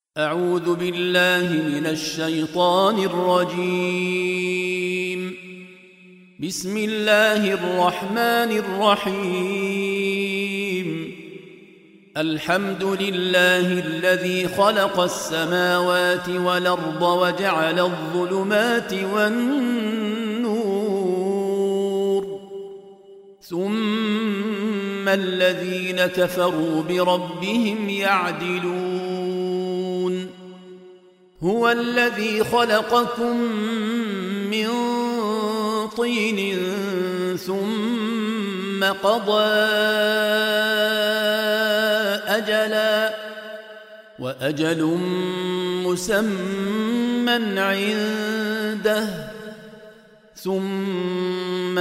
أعوذ بالله من الشيطان الرجيم. بسم الله الرحمن الرحيم. الحمد لله الذي خلق السماوات والأرض وجعل الظلمات والنور، ثم الذين كفروا بربهم يعدلون. هو الذي خلقكم من طين ثم قضى أجلا، وأجل مسمى عنده، ثم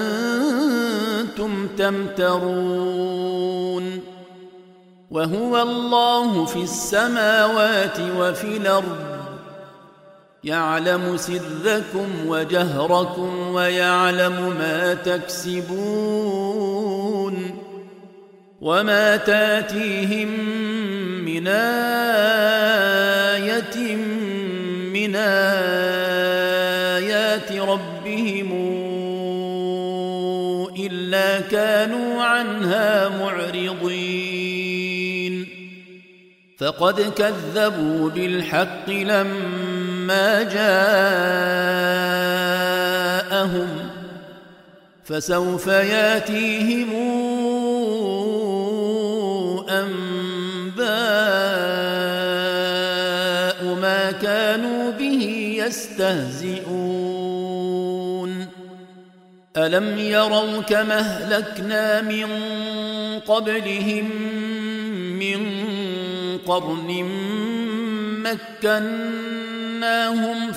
أنتم تمترون. وهو الله في السماوات وفي الأرض، يعلم سركم وجهركم ويعلم ما تكسبون. وما تاتيهم من آية من آيات ربهم إلا كانوا عنها معرضين. فقد كذبوا بالحق لما جاءهم، فسوف ياتيهم أنباء ما كانوا به يستهزئون. ألم يروا كما أهلكنا من قبلهم من قرن مكناهم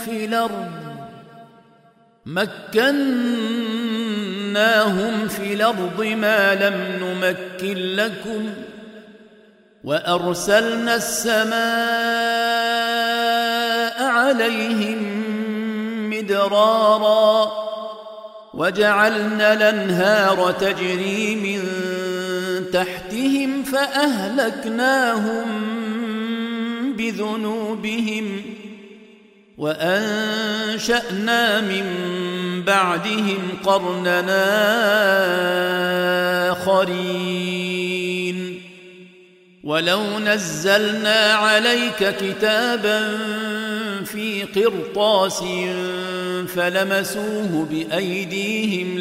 في الأرض ما لم نمكن لكم، وأرسلنا السماء عليهم مدرارا، وجعلنا الأنهار تجري من تحتهم فأهلكناهم بذنوبهم، وأنشأنا من بعدهم قرننا آخرين. ولو نزلنا عليك كتابا في قرطاس فلمسوه بأيديهم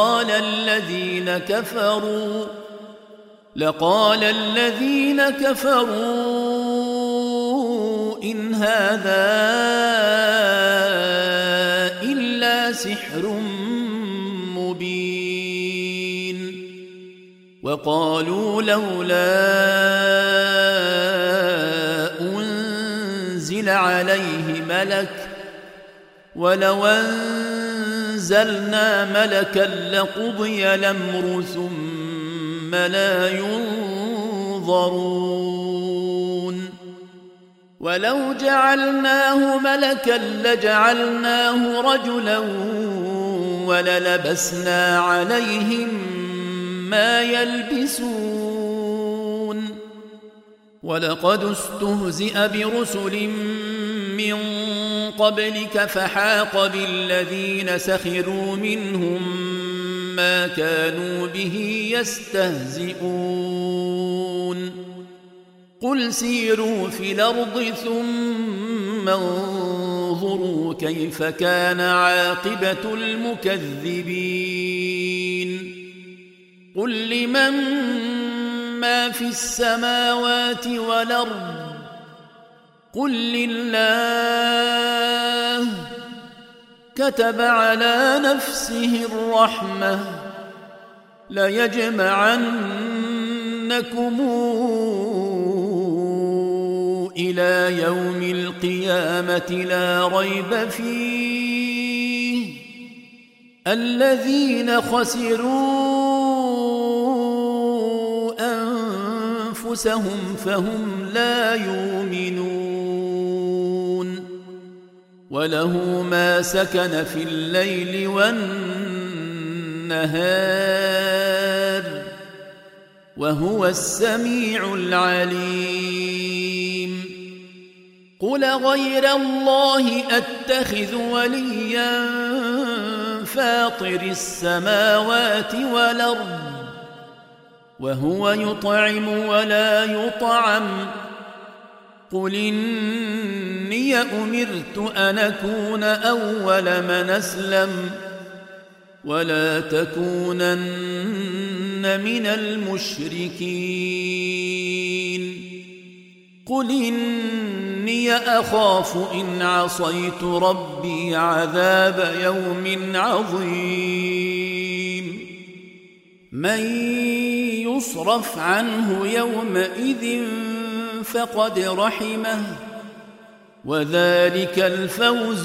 لقال الذين كفروا إن هذا إلا سحر مبين. وقالوا لولا أنزل عليه ملك، ولو أنزلنا ملكا لقضي الأمر ثم لا ينظرون. ولو جعلناه ملكا لجعلناه رجلا وللبسنا عليهم ما يلبسون. ولقد استهزئ برسل من قبلك فحاق بالذين سخروا منهم ما كانوا به يستهزئون. قل سيروا في الأرض ثم انظروا كيف كان عاقبة المكذبين. قل لمن ما في السماوات والأرض، قل لله. كتب على نفسه الرحمة ليجمعنكم إلى يوم القيامة لا ريب فيه، الذين خسروا أنفسهم فهم لا يؤمنون. وله ما سكن في الليل والنهار، وهو السميع العليم. قل غير الله أتخذ وليا فاطر السماوات والأرض وهو يطعم ولا يطعم قل إني أمرت أن أكون أول من أسلم ولا تكونن من المشركين قل إني أخاف إن عصيت ربي عذاب يوم عظيم من يصرف عنه يومئذ فقد رحمه وذلك الفوز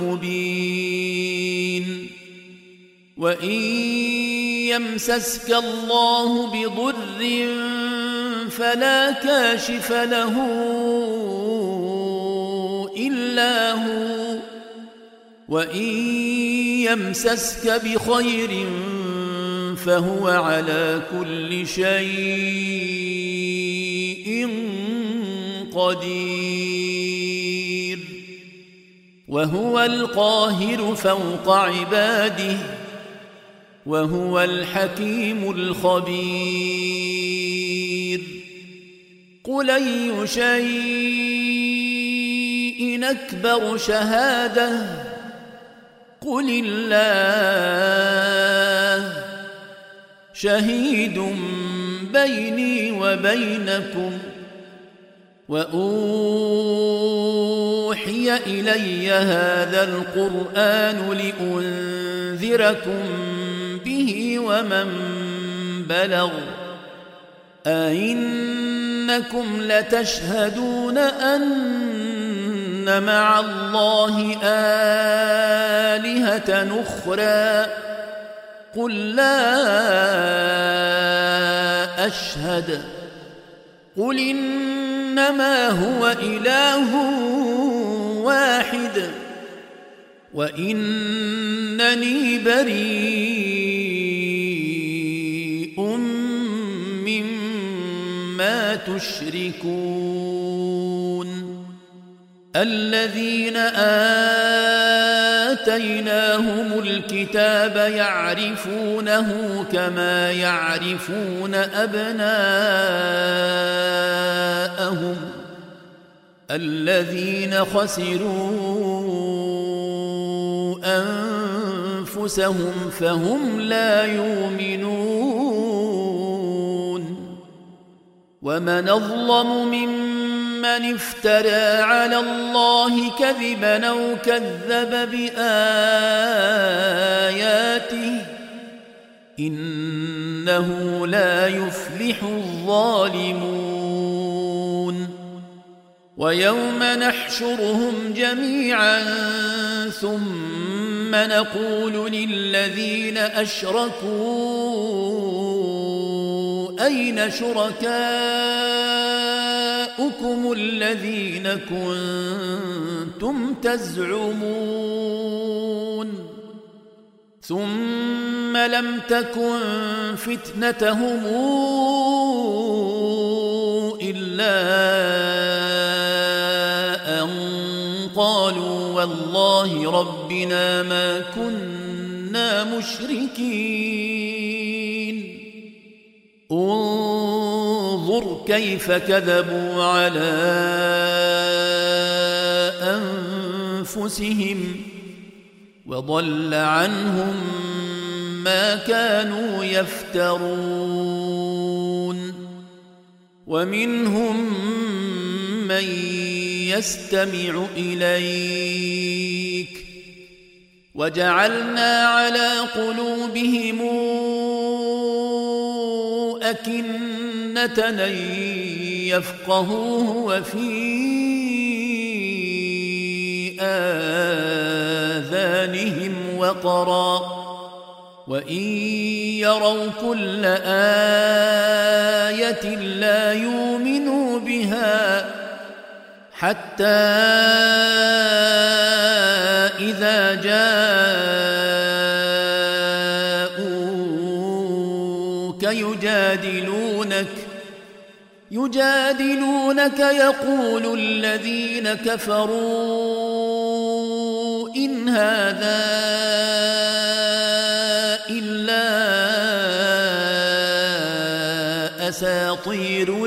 المبين وإن يمسسك الله بضر فلا كاشف له إلا هو وإن يمسسك بخير فهو على كل شيء قدير وهو القاهر فوق عباده وهو الحكيم الخبير قل أي شيء أكبر شهادة قل الله شهيد بيني وبينكم وأوحي إلي هذا القرآن لأنذركم به ومن بلغ أئنكم لتشهدون أن مع الله آلهة أخرى قل لا أشهد قل إنما هو إله واحد وإنني بريء مما تشركون الذين آتيناهم الكتاب يعرفونه كما يعرفون أبناءهم الذين خسروا أنفسهم فهم لا يؤمنون ومن أظلم ممن افترى على الله كذبا أو كذب بآياته إنه لا يفلح الظالمون ويوم نحشرهم جميعا ثم نقول للذين أشركوا أين شركاؤكم الذين كنتم تزعمون ثم لم تكن فتنتهم إلا أن قالوا والله ربنا ما كنا مشركين انظر كيف كذبوا على أنفسهم وضل عنهم ما كانوا يفترون ومنهم من يستمع إليك وجعلنا على قلوبهم أكنة أن يفقهوه وفي آذانهم وقرا وإن يروا كل آية لا يؤمنوا بها حتى إذا جاءوك يجادلونك يقول الذين كفروا إن هذا إلا أساطير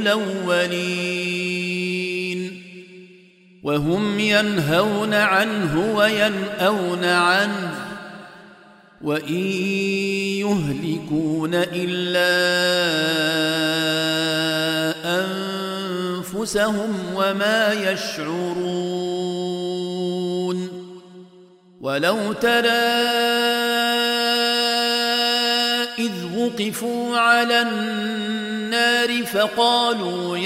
الأولين وهم ينهون عنه وينأون عنه وإن يهلكون إلا أنفسهم وما يشعرون ولو ترى إذ وقفوا على النار فقالوا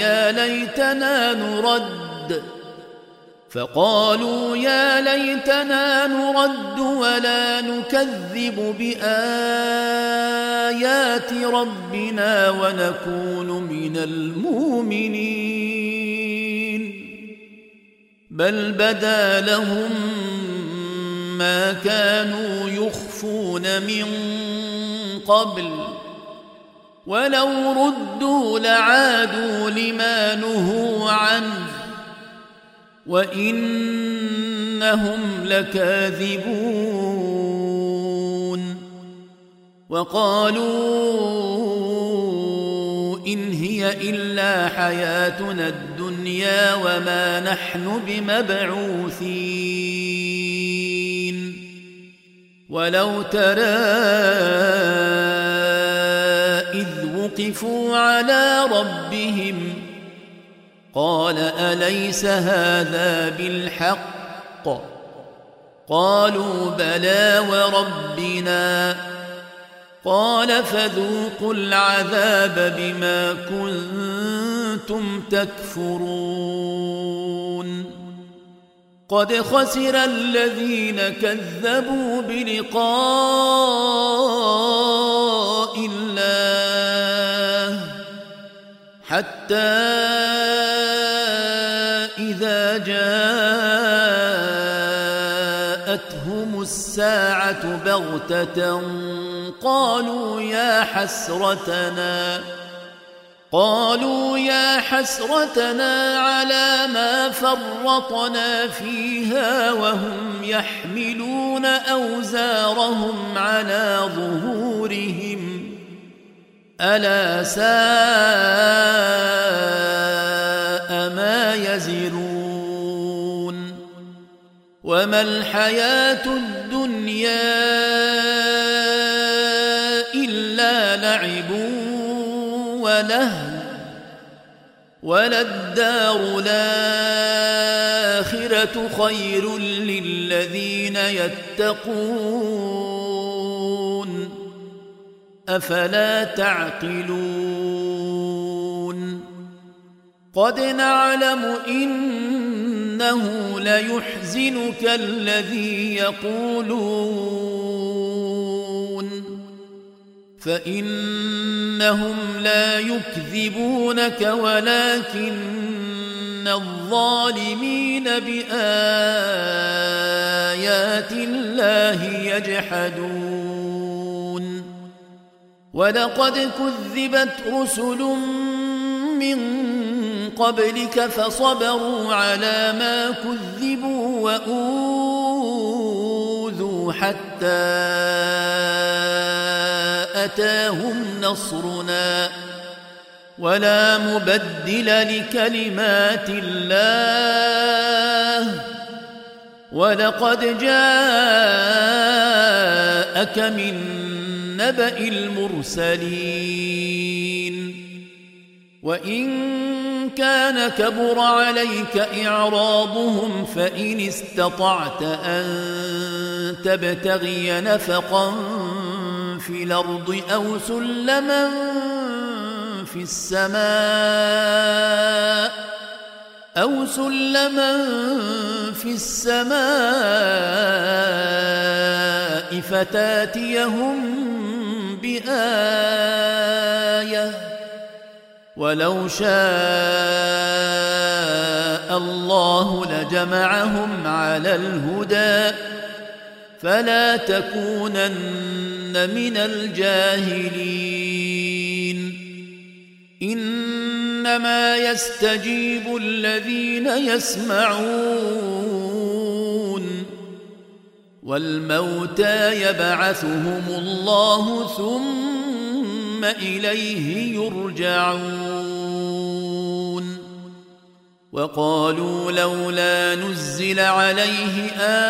يا ليتنا نرد ولا نكذب بآيات ربنا ونكون من المؤمنين بل بدا لهم ما كانوا يخفون من قبل ولو ردوا لعادوا لما نهوا عنه وإنهم لكاذبون وقالوا إن هي إلا حياتنا الدنيا وما نحن بمبعوثين ولو ترى إذ وقفوا على ربهم قال أليس هذا بالحق قالوا بلى وربنا قال فذوقوا العذاب بما كنتم تكفرون قد خسر الذين كذبوا بلقاء الله حتى إذا جاءتهم الساعة بغتة قالوا يا حسرتنا على ما فرطنا فيها وهم يحملون أوزارهم على ظهورهم ألا ساء ما يزرون وما الحياة الدنيا إلا لعب ولهو وللدار الآخرة خير للذين يتقون أفلا تعقلون قد نعلم إنه ليحزنك الذي يقولون فإنهم لا يكذبونك ولكن الظالمين بآيات الله يجحدون ولقد كذبت رسل من قبلك فصبروا على ما كذبوا وأوذوا حتى أتاهم نصرنا ولا مبدل لكلمات الله ولقد جاءك من نبأ المرسلين وإن كان كبر عليك إعراضهم فإن استطعت أن تبتغي نفقا في الأرض أو سلما في السماء فتاتيهم بآية ولو شاء الله لجمعهم على الهدى فلا تكونن من الجاهلين إنما يستجيب الذين يسمعون والموتى يبعثهم الله ثم إليه يرجعون وقالوا لولا نزل عليه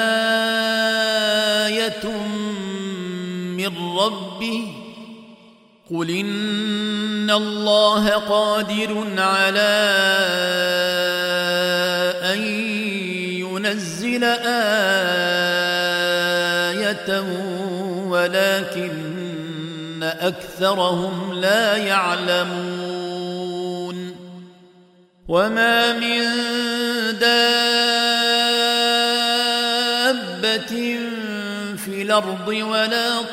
آية من ربه قل إن الله قادر على أن ينزل آية ولكن أكثرهم لا يعلمون وما من دابة في الأرض ولا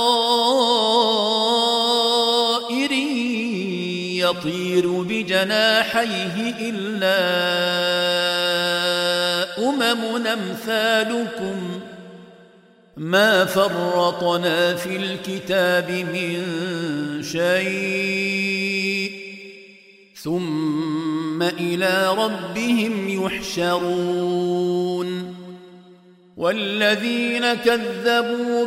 طائر يطير بجناحيه إلا أمثالكم ما فرطنا في الكتاب من شيء ثم إلى ربهم يحشرون والذين كذبوا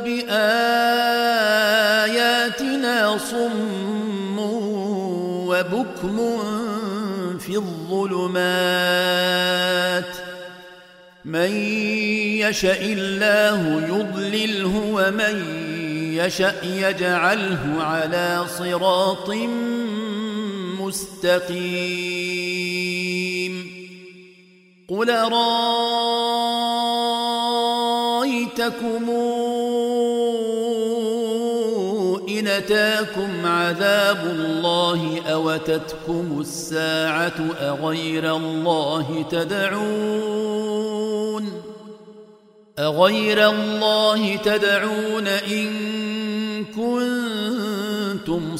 بآياتنا صم وبكم في الظلمات من يشاء الله يضلله ومن يشاء يجعله على صراط مستقيم قل رأيتكم إن أتاكم عذاب الله أو أتتكم الساعة أغير الله تدعون إن كنتم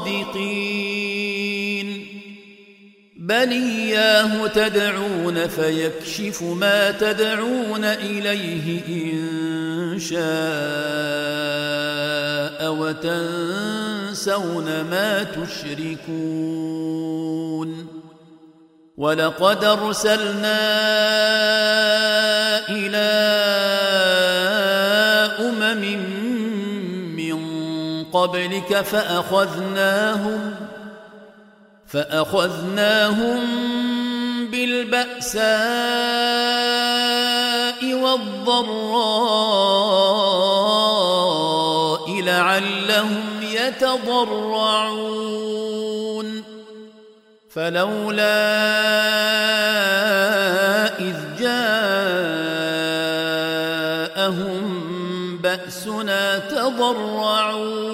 صادقين بل إياه تدعون فيكشف ما تدعون إليه إن شاء وتنسون ما تشركون ولقد أرسلنا إلى من قبلك فأخذناهم بالبأساء والضراء لعلهم يتضرعون فلولا إذ جاءهم بأسنا تضرعوا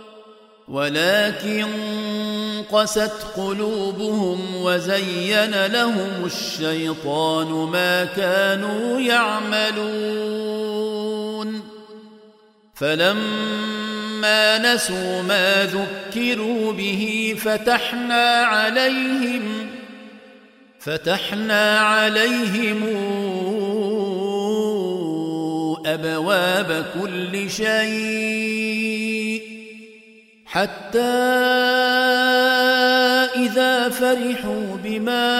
ولكن قست قلوبهم وزين لهم الشيطان ما كانوا يعملون فلما نسوا ما ذكروا به فتحنا عليهم أبواب كل شيء حتى إذا فرحوا بما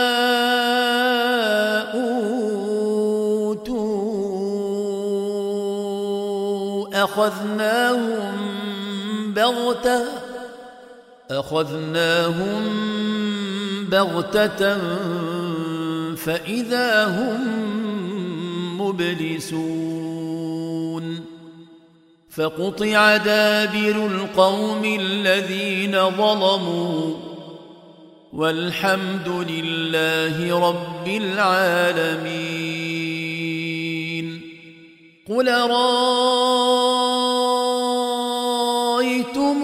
أوتوا أخذناهم بغتة فإذا هم مبلسون فقطع دابر القوم الذين ظلموا والحمد لله رب العالمين قل رأيتم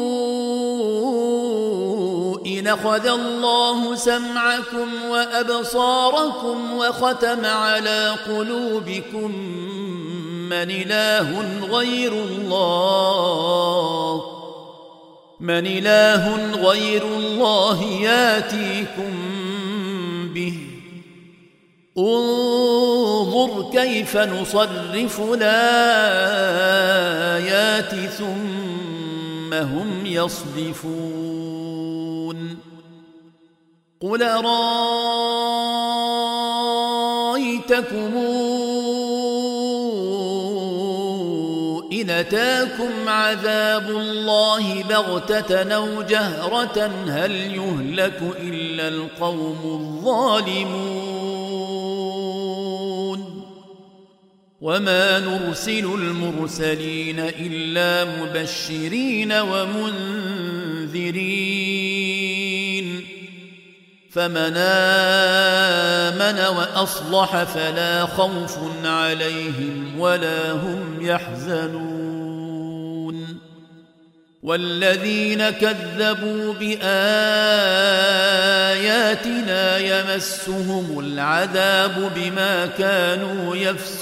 إن أخذ الله سمعكم وأبصاركم وختم على قلوبكم من إله غير الله ياتيكم به انظر كيف نصرف الآيات ثم هم يصدفون قل أرأيتكم إن أتاكم عذاب الله بغتة أو جهرة هل يهلك إلا القوم الظالمون وما نرسل المرسلين إلا مبشرين ومنذرين فمن آمن وأصلح فلا خوف عليهم ولا هم يحزنون والذين كذبوا بآياتنا يمسهم العذاب بما كانوا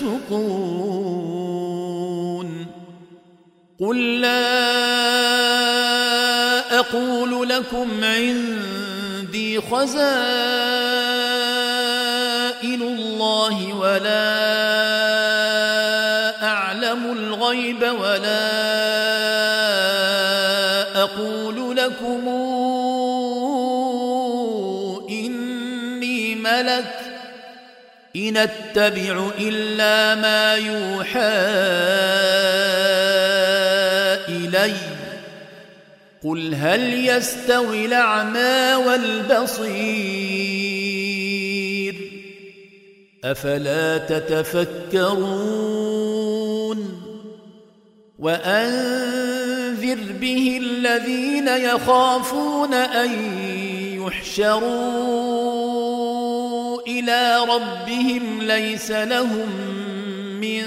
يفسقون قل لا أقول لكم عندي خزائن الله ولا أعلم الغيب ولا أقول لكم إني ملك إن أتبع إلا ما يوحى إلي قل هل يستوي الأعمى والبصير أفلا تتفكرون وأنذر به الذين يخافون أن يحشروا إلى ربهم ليس لهم من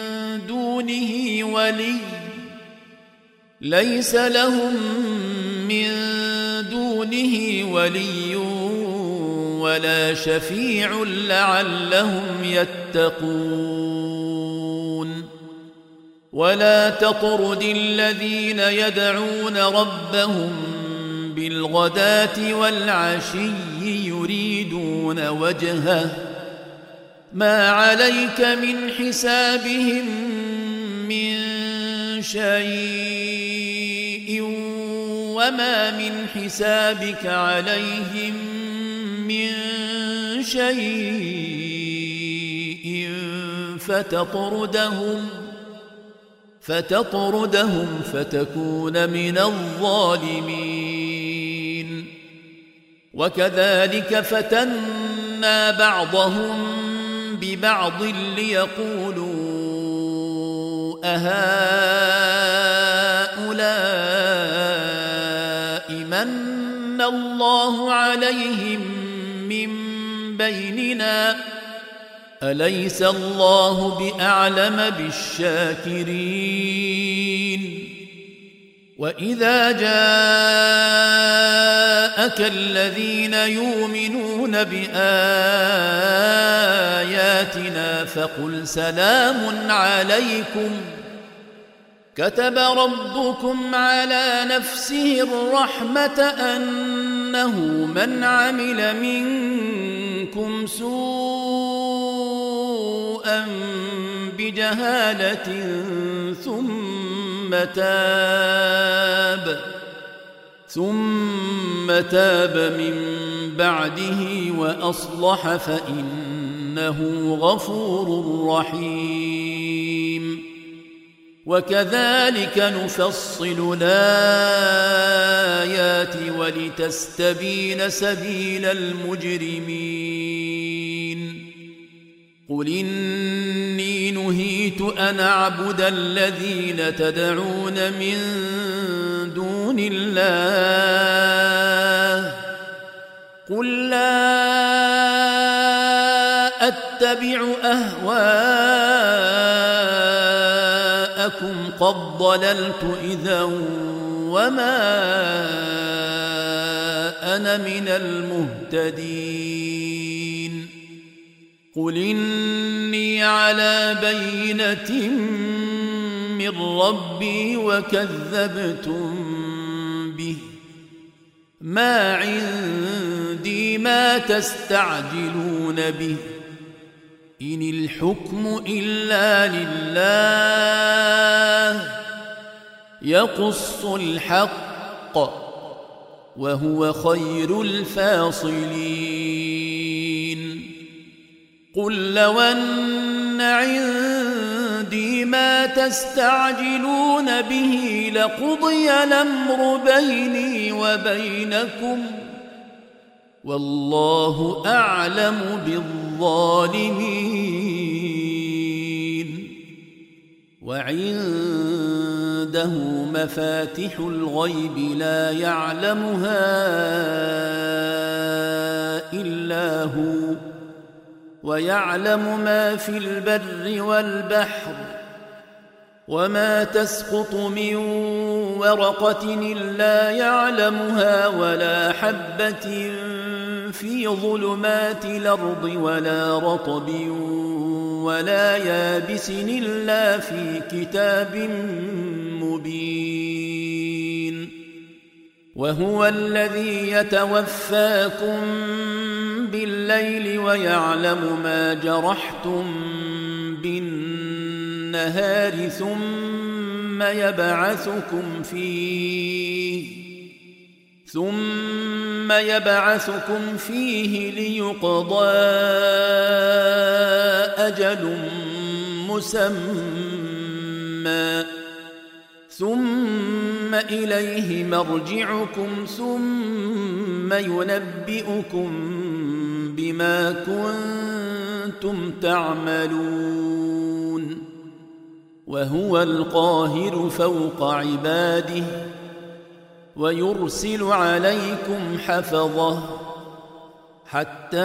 دونه ولي ولا شفيع لعلهم يتقون ولا تطرد الذين يدعون ربهم بالغداة والعشي يريدون وجهه ما عليك من حسابهم من شيء وما من حسابك عليهم من شيء فتطردهم فتكون من الظالمين وكذلك فتنا بعضهم ببعض ليقولوا أهؤلاء من الله عليهم من بيننا أليس الله بأعلم بالشاكرين وإذا جاءك الذين يؤمنون بآياتنا فقل سلام عليكم كتب ربكم على نفسه الرحمة أنه من عمل منكم سوءا بجهالة ثم تاب من بعده وأصلح فإنه غفور رحيم وكذلك نفصل الآيات ولتستبين سبيل المجرمين قل إني نهيت أن أعبد الذين تدعون من دون الله قل لا أتبع أهواءكم قد ضللت إذا وما أنا من المهتدين قل إني على بينة من ربي وكذبتم به ما عندي ما تستعجلون به إن الحكم إلا لله يقص الحق وهو خير الفاصلين قل لو أن عندي ما تستعجلون به لقضي الأمر بيني وبينكم والله أعلم بالظالمين وعنده مفاتح الغيب لا يعلمها إلا هو ويعلم ما في البر والبحر وما تسقط من ورقة إلا يعلمها ولا حبة في ظلمات الأرض ولا رطب ولا يابس إلا في كتاب مبين وهو الذي يتوفاكم بالليل ويعلم ما جرحتم بالنهار ثم يبعثكم فيه ليقضى أجل مسمى ثم إليه مرجعكم ثم ينبئكم بما كنتم تعملون وهو القاهر فوق عباده ويرسل عليكم حفظه حتى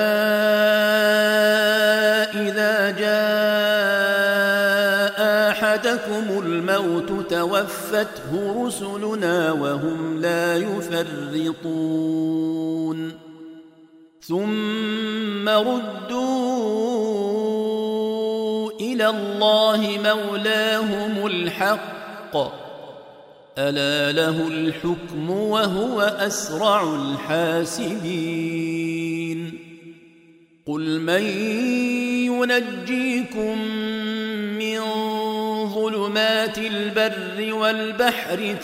إذا جاء أحدكم الموت توفته رسلنا وهم لا يفرطون ثم ردوا إلى الله مولاهم الحق ألا له الحكم وهو أسرع الحاسبين قل من ينجيكم من ظلمات البر والبحر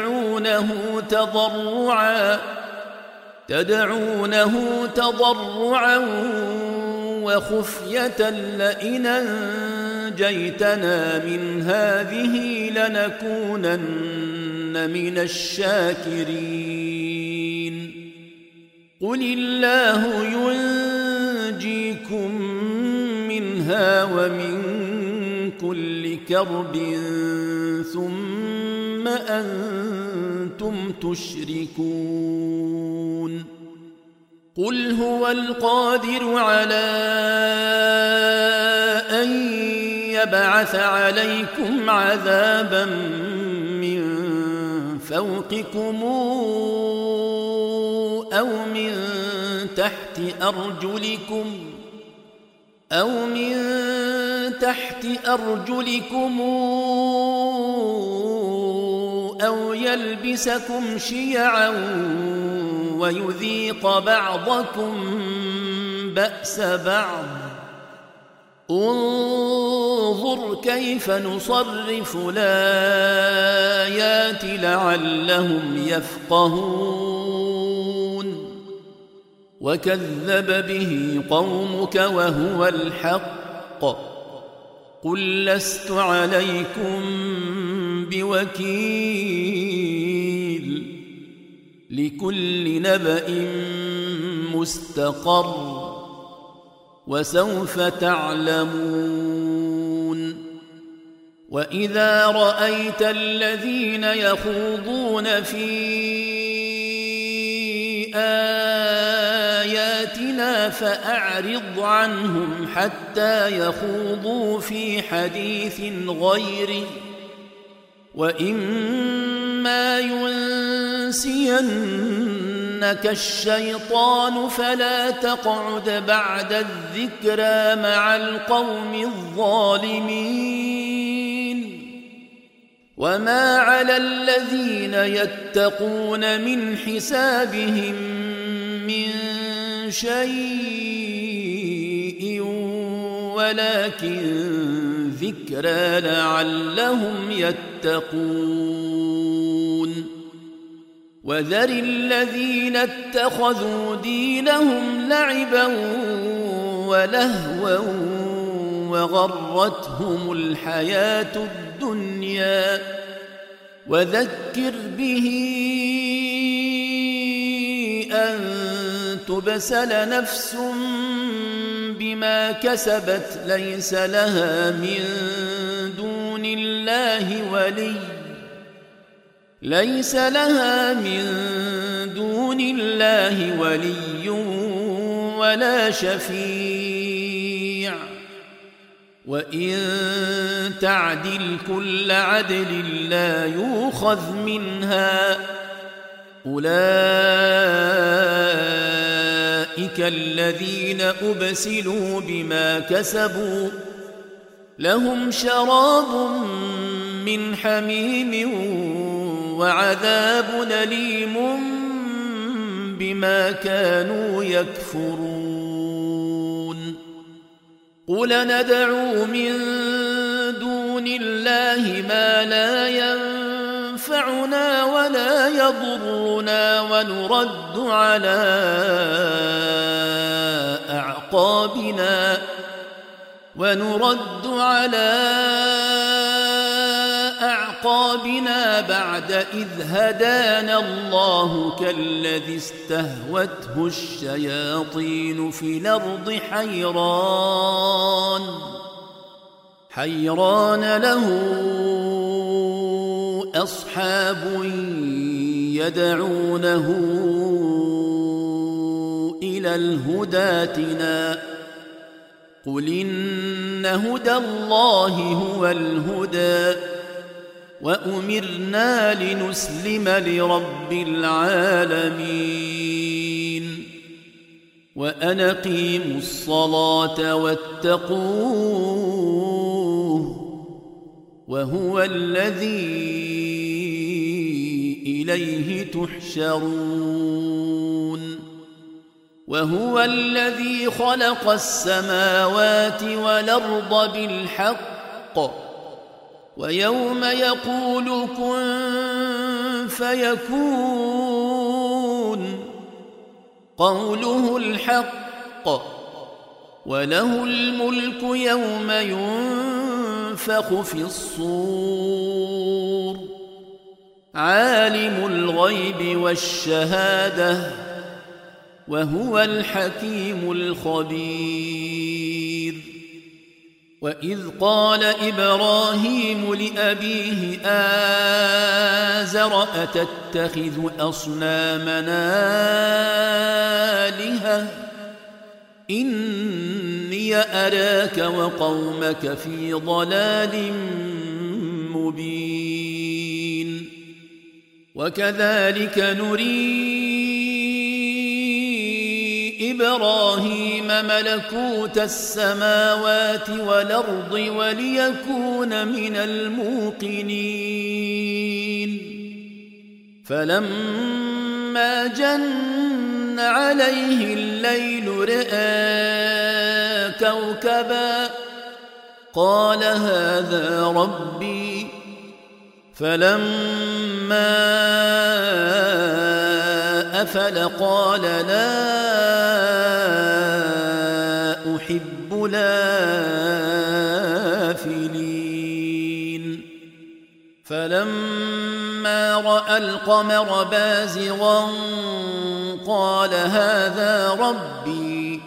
تدعونه تضرعا وخفية لئن أنجيتنا من هذه لنكونن من الشاكرين قل الله ينجيكم منها ومن كل كرب ثم أنتم تشركون قل هو القادر على أن يبعث عليكم عذابا من فوقكم أو من تحت أرجلكم أو يلبسكم شيعا ويذيق بعضكم بأس بعض انظر كيف نصرف الآيات لعلهم يفقهون وكذب به قومك وهو الحق قل لست عليكم بوكيل لكل نبأ مستقر وسوف تعلمون وإذا رأيت الذين يخوضون في آياتنا فأعرض عنهم حتى يخوضوا في حديث غيره وإما ينسينك الشيطان فلا تقعد بعد الذكرى مع القوم الظالمين وما على الذين يتقون من حسابهم من شيء ولكن ذكرى لعلهم يتقون وذر الذين اتخذوا دينهم لعبا ولهوا وغرتهم الحياة الدنيا وذكر به أن تبسل نفس بما كسبت ليس لها من دون الله ولي ولا شفيع وإن تعدل كل عدل لا يؤخذ منها أولئك الذين أبسلوا بما كسبوا لهم شراب من حميم وعذاب أليم بما كانوا يكفرون قل ندعو من دون الله ما لا ينفعنا ولا يضرنا ونرد على أعقابنا بعد إذ هدانا الله كالذي استهوته الشياطين في الأرض حيران له أصحاب يدعونه إلى الهدى ائتنا قل إن هدى الله هو الهدى وأمرنا لنسلم لرب العالمين وأن أقيموا الصلاة واتقوه وهو الذي إليه تحشرون وهو الذي خلق السماوات والأرض بالحق ويوم يقول كن فيكون قوله الحق وله الملك يوم ينفخ في الصور عالم الغيب والشهادة وهو الحكيم الخبير وإذ قال إبراهيم لأبيه آزر أتتخذ أصنامنا آلهة إني أراك وقومك في ضلال مبين وكذلك نري إبراهيم ملكوت السماوات والأرض وليكون من الموقنين فلما جن عليه الليل رأى كوكبا قال هذا ربي فلما أفل قال لا أحب الآفلين فلما رأى القمر بازغا قال هذا ربي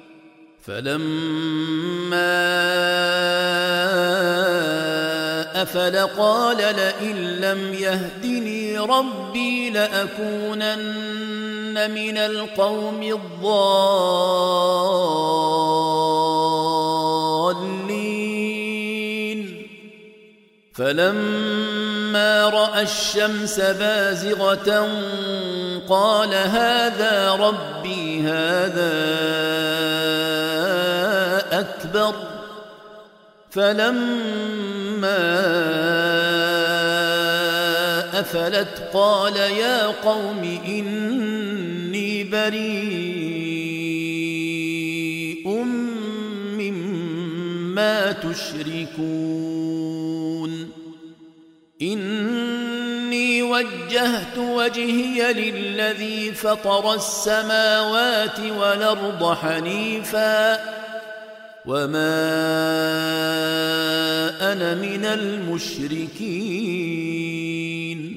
فلما أفل قال لئن لم يهدني ربي لأكونن من القوم الضالين فلما رأى الشمس بازغة قال هذا ربي هذا أكبر فلما أفلت قال يا قوم إني بريء مما تشركون إني وجهت وجهي للذي فطر السماوات والأرض حنيفا وما أنا من المشركين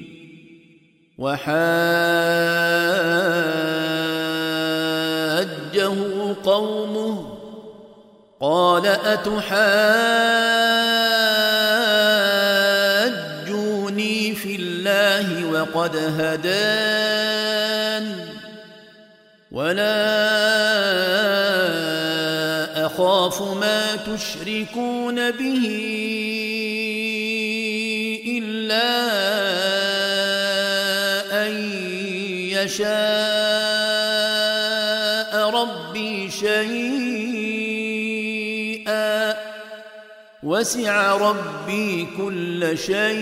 وحاجه قومه قال أتحاجوني في الله وقد هدان ولا أخاف ما تشركون به إلا أن يشاء ربي شيئا وسع ربي كل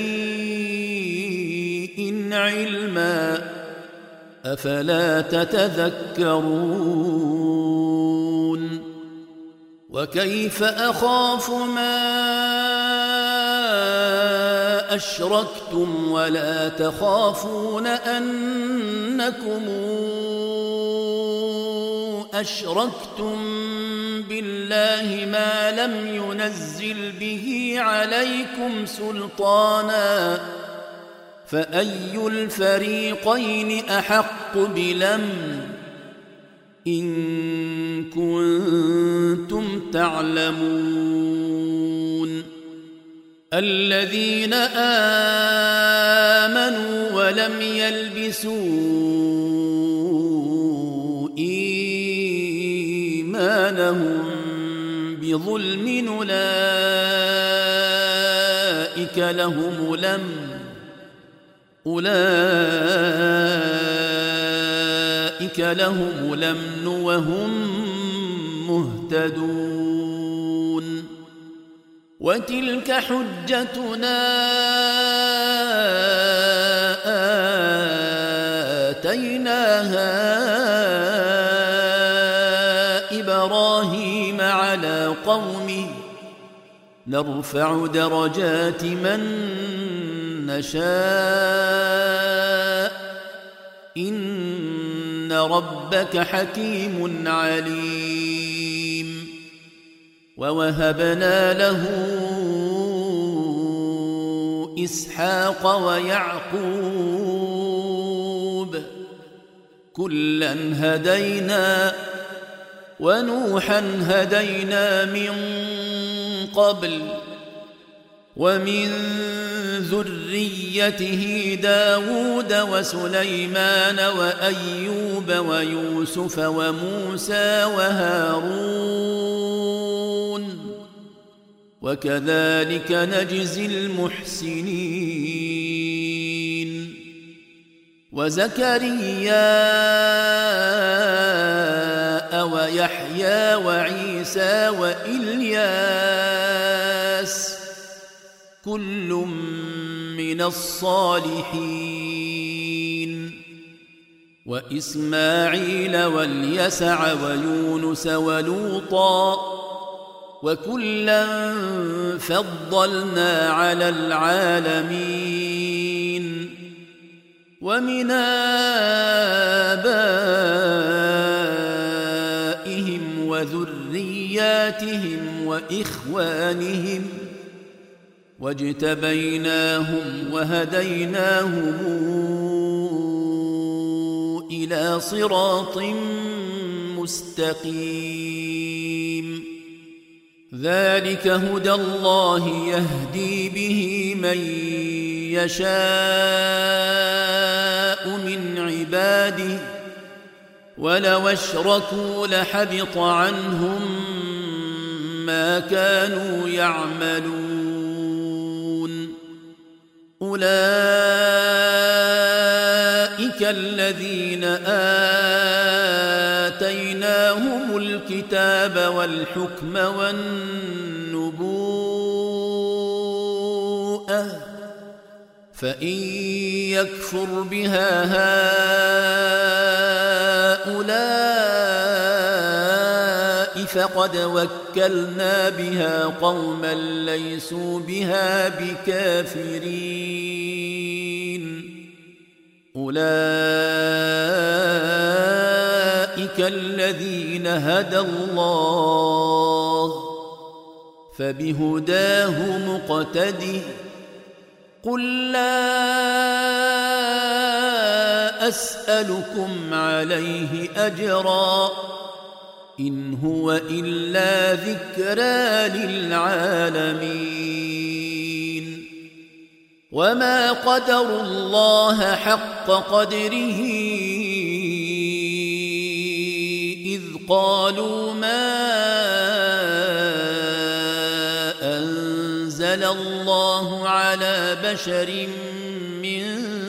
شيء علما أفلا تتذكرون وكيف أخاف ما أشركتم ولا تخافون أنكم أشركتم بالله ما لم ينزل به عليكم سلطانا فأي الفريقين أحق بالأمن إن كنتم تعلمون الذين آمنوا ولم يلبسوا إيمانهم بظلم أولئك لهم الأمن وهم مهتدون وتلك حجتنا آتيناها إبراهيم على قومه نرفع درجات من نشاء إن ربك حكيم عليم ووهبنا له إسحاق ويعقوب كلا هدينا ونوحا هدينا من قبل ومن ذريته داود وسليمان وأيوب ويوسف وموسى وهارون وكذلك نجزي المحسنين وزكريا ويحيى وعيسى وإلياس كل من الصالحين وإسماعيل واليسع ويونس ولوطا وكلا فضلنا على العالمين ومن آبائهم وذرياتهم وإخوانهم واجتبيناهم وهديناهم إلى صراط مستقيم ذلك هدى الله يهدي به من يشاء من عباده ولو اشركوا لحبط عنهم ما كانوا يعملون أولئك الذين آتيناهم الكتاب والحكم والنبوءة فإن يكفر بها هؤلاء فقد وكلنا بها قوما ليسوا بها بكافرين أولئك الذين هدى الله فبهداه مقتده قل لا أسألكم عليه أجرا إن هو إلا ذكرى للعالمين وما قدروا الله حق قدره إذ قالوا ما أنزل الله على بشر من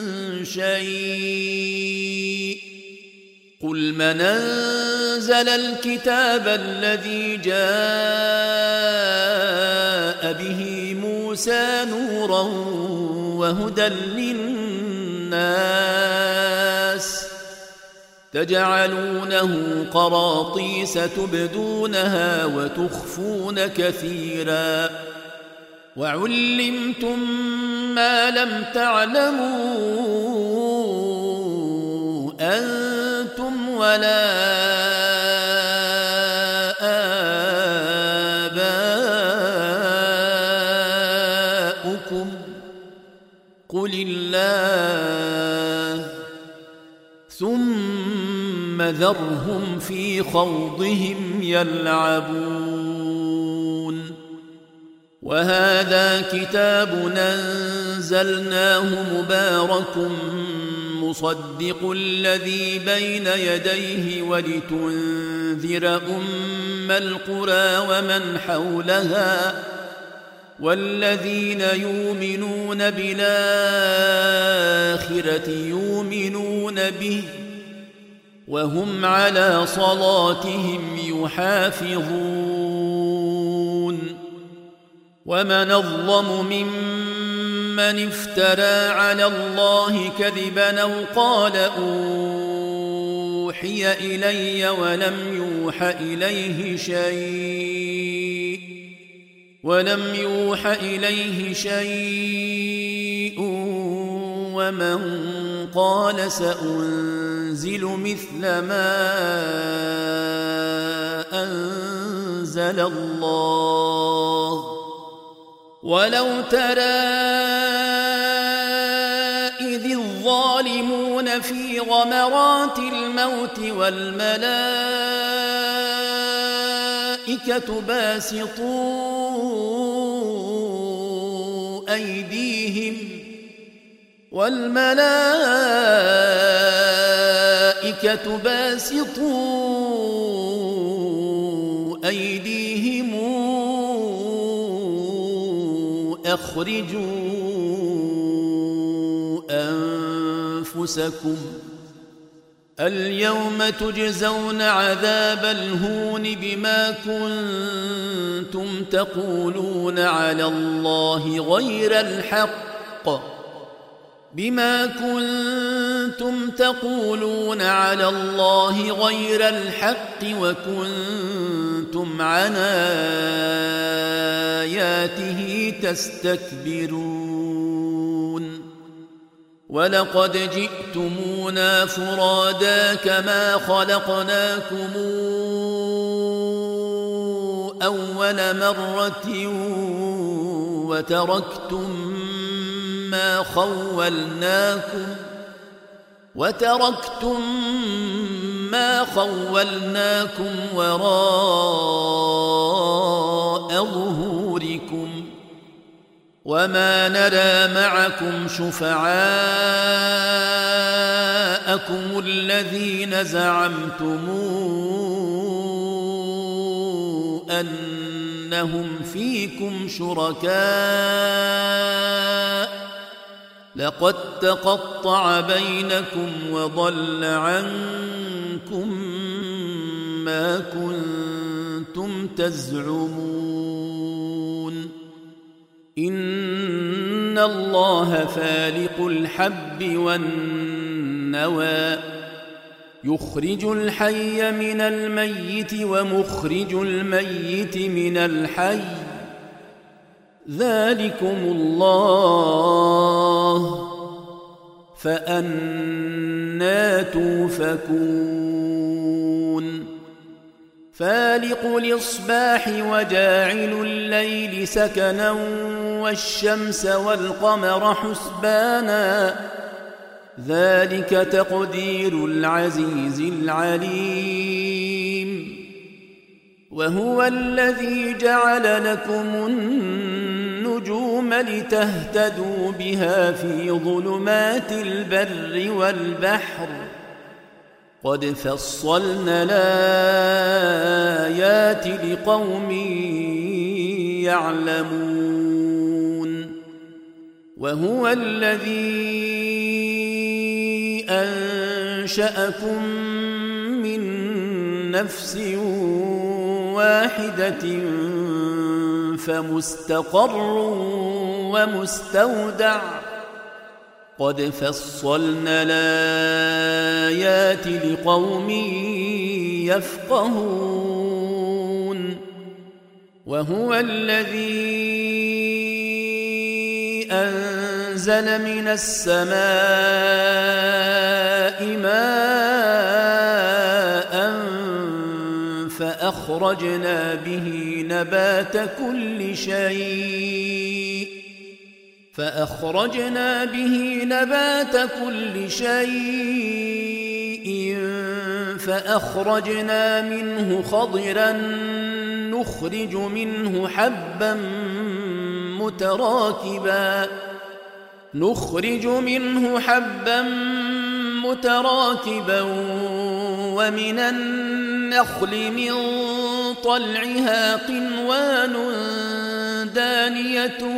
شيء قل من أنزل الكتاب الذي جاء به موسى نورا وهدى للناس تجعلونه قراطيس تبدونها وتخفون كثيرا وعلمتم ما لم تعلموا أنتم ولا آباؤكم قل الله ثم ذرهم في خوضهم يلعبون وهذا كتاب أنزلناه مبارك مصدق الذي بين يديه ولتنذر أم القرى ومن حولها والذين يؤمنون بالآخرة يؤمنون به وهم على صلاتهم يحافظون ومن أظلم ممن افترى على الله كذبا أو قال أوحي إلي ولم يوح إليه شيء ومن قال سأنزل مثل ما أنزل الله ولو ترى إذ الظالمون في غمرات الموت والملائكة باسطوا أيديهم أخرجوا أنفسكم اليوم تجزون عذاب الهون بما كنتم تقولون على الله غير الحق وكنتم عن آياته تستكبرون ولقد جئتمونا فرادا كما خلقناكم أول مرة وتركتم ما خولناكم وراء ظهوركم وما نرى معكم شفعاءكم الذين زعمتم أنهم فيكم شركاء لقد تقطع بينكم وضل عنكم ما كنتم تزعمون إن الله فالق الحب والنوى يخرج الحي من الميت ومخرج الميت من الحي ذلكم الله فأنى توفكون فالق الإصباح وجاعل الليل سكنا والشمس والقمر حسبانا ذلك تقدير العزيز العليم وهو الذي جعل لكم النجوم لتهتدوا بها في ظلمات البر والبحر قد فصلنا الآيات لقوم يعلمون وهو الذي أنشأكم من نفس واحدة فمستقر ومستودع قد فصلنا الآيات لقوم يفقهون وهو الذي أنزل من السماء ماء فأخرجنا به نبات كل شيء فأخرجنا منه خضرا نخرج منه حبا متراكبا ومن النخل من طلعها قنوان دانية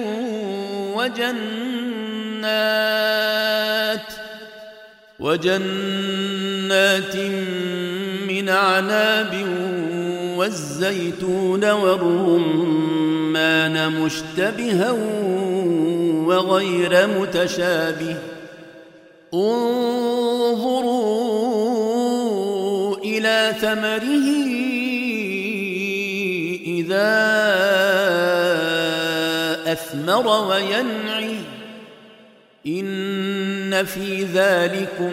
وجنات من أعناب والزيتون والرمان مشتبها وغير متشابه انظروا إلى ثمره إذا أثمر وينعي إن في ذلكم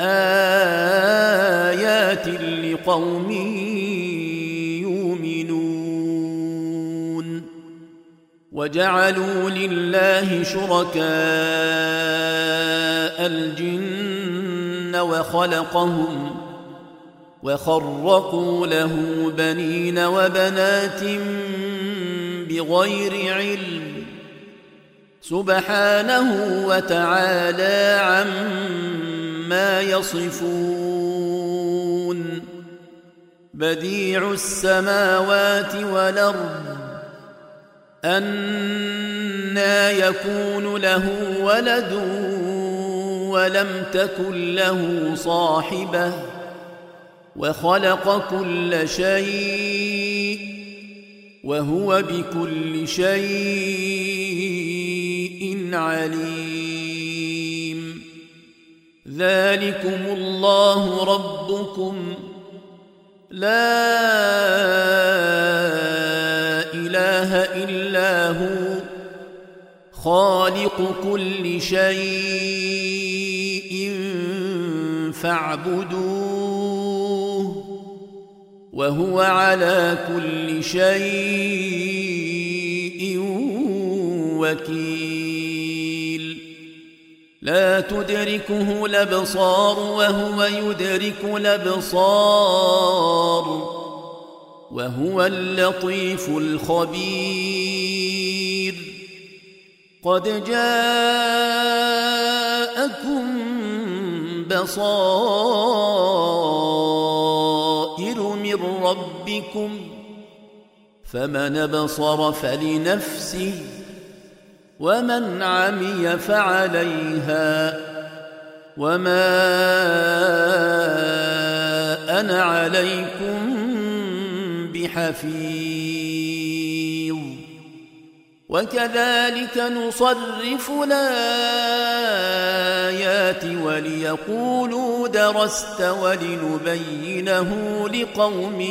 لآيات لقوم يؤمنون وجعلوا لله شركاء الجن وخلقهم وخرقوا له بنين وبنات بغير علم سبحانه وتعالى عما يصفون بديع السماوات والأرض أنى يكون له ولد ولم تكن له صاحبة وخلق كل شيء وهو بكل شيء عليم ذلكم الله ربكم لا إله إلا هو خالق كل شيء فاعبدوه وهو على كل شيء وكيل لا تدركه الأبصار وهو يدرك الأبصار وهو اللطيف الخبير قد جاءكم بصائر من ربكم فمن بصر فلنفسه ومن عمي فعليها وما أنا عليكم بحفيظ وكذلك نصرف الآيات وليقولوا درست ولنبينه لقوم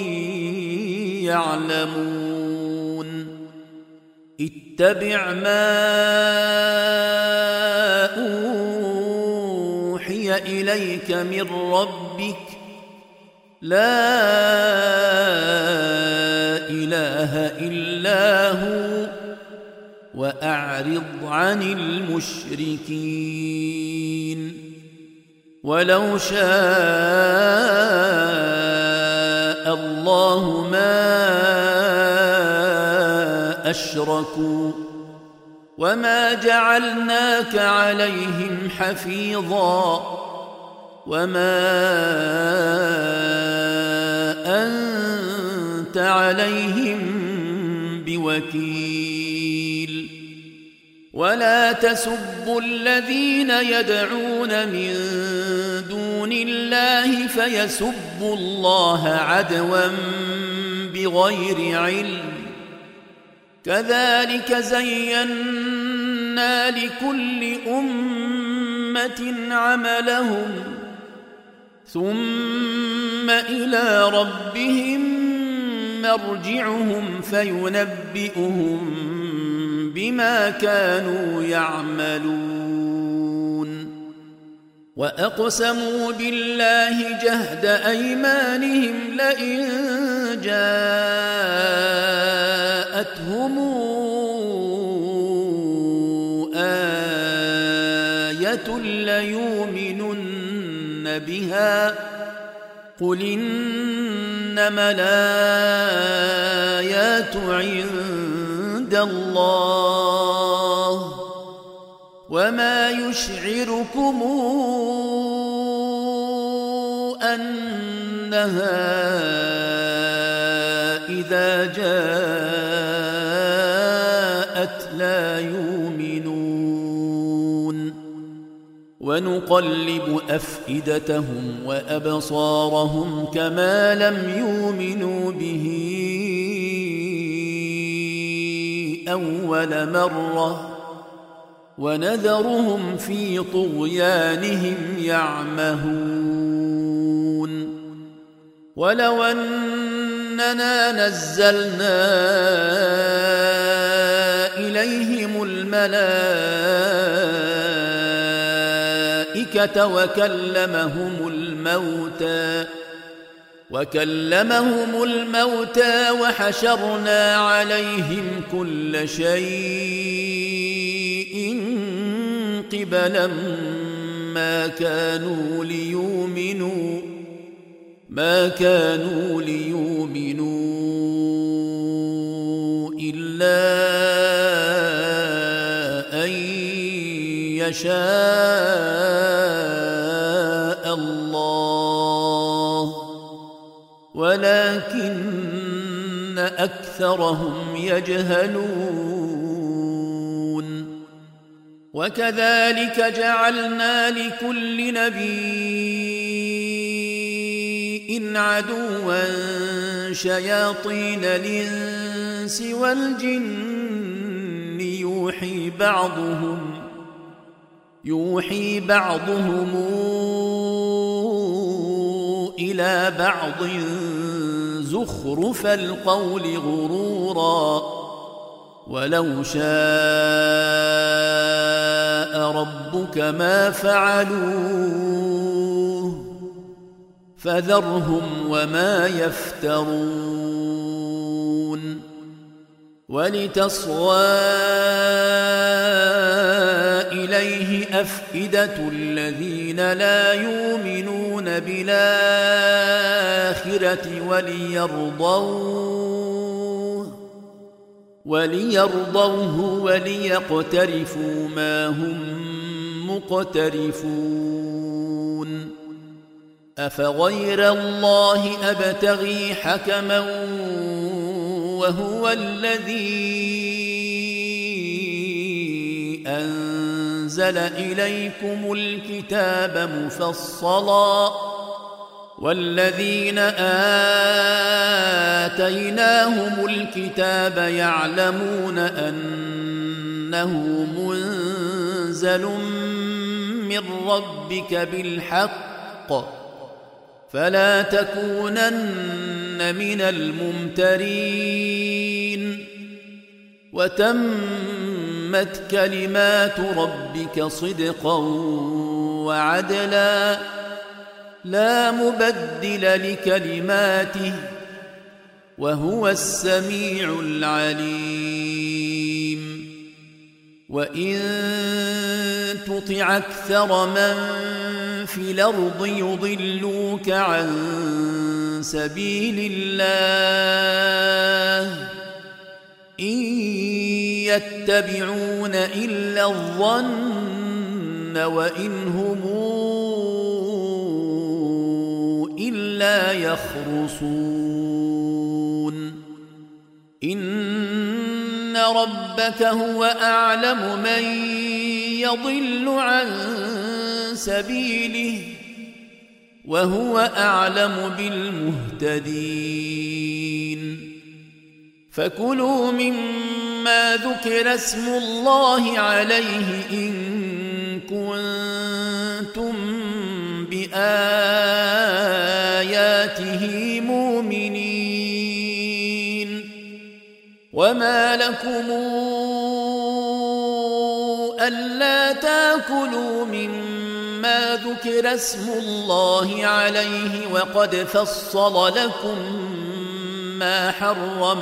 يعلمون اتبع ما أوحي إليك من ربك لا إله إلا هو وأعرض عن المشركين ولو شاء الله ما أشركوا وما جعلناك عليهم حفيظا وما أنت عليهم بوكيل ولا تسبوا الذين يدعون من دون الله فيسبوا الله عدوا بغير علم كذلك زينا لكل أمة عملهم ثم إلى ربهم مرجعهم فينبئهم بما كانوا يعملون وأقسموا بالله جهد أيمانهم لئن جاءتهم آية ليؤمنن بها قل إنما الآيات عند الله وما يشعركم أنها إذا جاءت لا يؤمنون ونقلب أفئدتهم وأبصارهم كما لم يؤمنوا به أول مرة ونذرهم في طغيانهم يعمهون ولو أننا نزلنا إليهم الملائكة وكلمهم الموتى وحشرنا عليهم كل شيء قبلا ما كانوا ليؤمنوا إلا أن يشاء الله ولكن أكثرهم يجهلون وكذلك جعلنا لكل نبي عدوا شياطين الإنس والجن يوحي بعضهم إلى بعض زخرف القول غرورا ولو شاء ربك ما فعلوه فذرهم وما يفترون ولتصغى إليه أفئدة الذين لا يؤمنون بالآخرة وليرضوه وليقترفوا ما هم مقترفون أفغير الله أبتغي حكما وهو الذي أنزل إليكم الكتاب مفصلا والذين آتيناهم الكتاب يعلمون أنه منزل من ربك بالحق فلا تكونن من الممترين وتمت كلمات ربك صدقا وعدلا لا مبدل لكلماته وهو السميع العليم وإن تطع أكثر من في الأرض يضلوك عن سبيل الله إن يتبعون إلا الظن وإن هم إلا يخرصون إن ربك هو أعلم من يضل عن سبيله وهو أعلم بالمهتدين فكلوا مما ذكر اسم الله عليه إن كنتم بآياته مؤمنين وما لكم ألا تأكلوا مما ذكر اسم الله عليه وقد فصل لكم ما حرم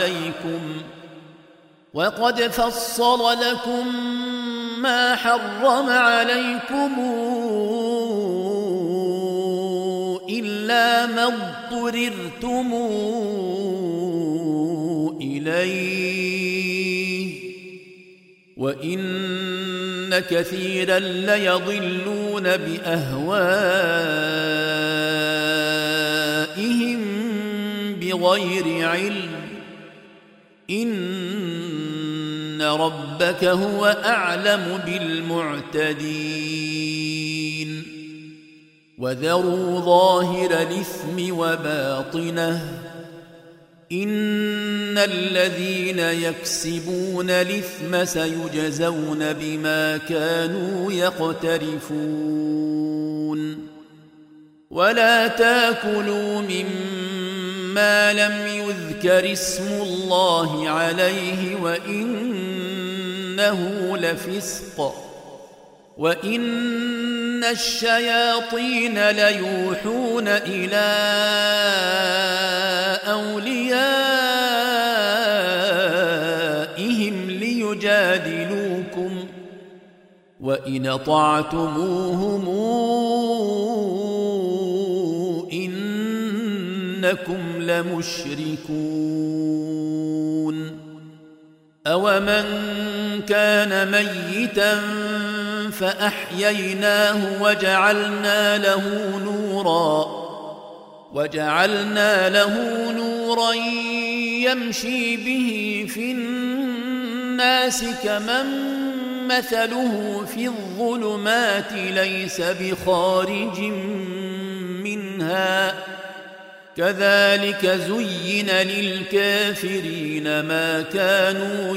عليكم إلا ما اضطررتم إليه وإن كثيرا ليضلون بأهوائهم بغير علم إن ربك هو أعلم بالمعتدين وذروا ظاهر الإثم وباطنه إن الذين يكسبون الإثم سيجزون بما كانوا يقترفون ولا تأكلوا مما لم يذكر اسم الله عليه وإنه لفسق وإن الشياطين ليوحون إلى أوليائهم ليجادلوكم وإن أطعتموهم إنكم لمشركون أومن كان ميتا فأحييناه وجعلنا له نورا يمشي به في الناس كمن مثله في الظلمات ليس بخارج منها كذلك زين للكافرين ما كانوا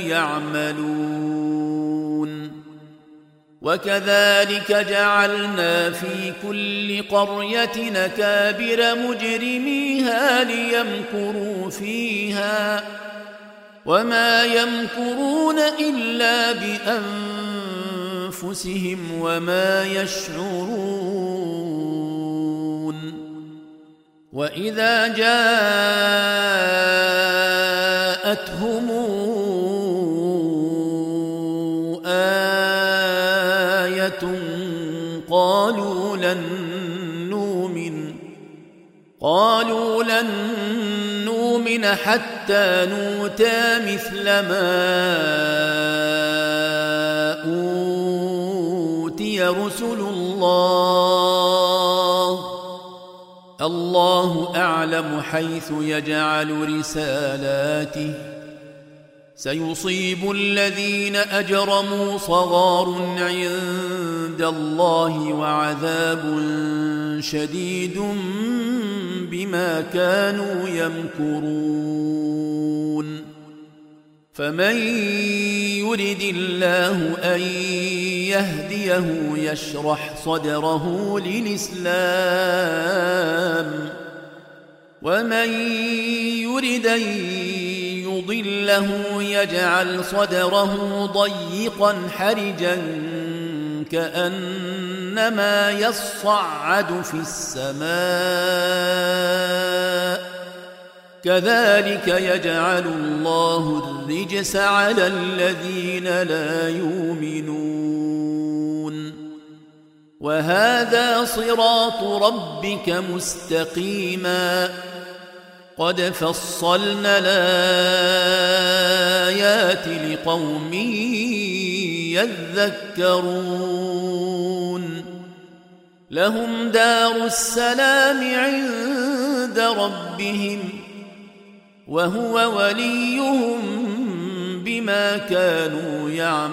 يعملون وكذلك جعلنا في كل قرية أكابر مجرميها ليمكروا فيها وما يمكرون إلا بأنفسهم وما يشعرون وإذا جاءتهم آية قالوا لن نؤمن حتى نؤتى مثل ما أوتي رسل الله أعلم حيث يجعل رسالاته سيصيب الذين أجرموا صغار عند الله وعذاب شديد بما كانوا يمكرون فمن يرد الله أن يهديه يشرح صدره للإسلام ومن يرد أن يضله يجعل صدره ضيقا حرجا كأنما كأنما يصعد في السماء كذلك يجعل الله الرجس على الذين لا يؤمنون وهذا صراط ربك مستقيما قد فصلنا الآيات لقوم يذكرون لهم دار السلام عند ربهم وهو وليهم بما كانوا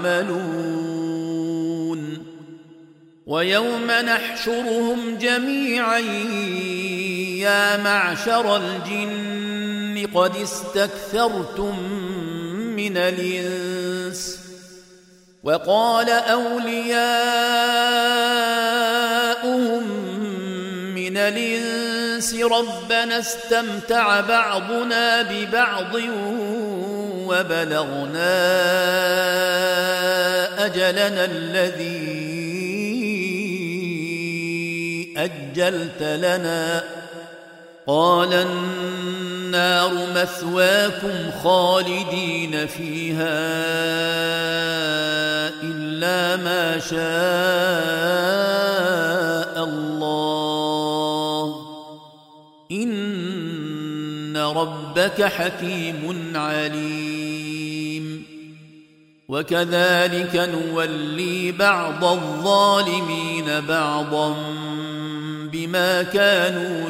يعملون ويوم نحشرهم جميعا يا معشر الجن قد استكثرتم من الإنس وقال أولياؤهم من الإنس ربنا استمتع بعضنا ببعض وبلغنا أجلنا الذي أجلت لنا قال النار مثواكم خالدين فيها إلا ما شاء الله إن ربك حكيم عليم وكذلك نولي بعض الظالمين بعضا بما كانوا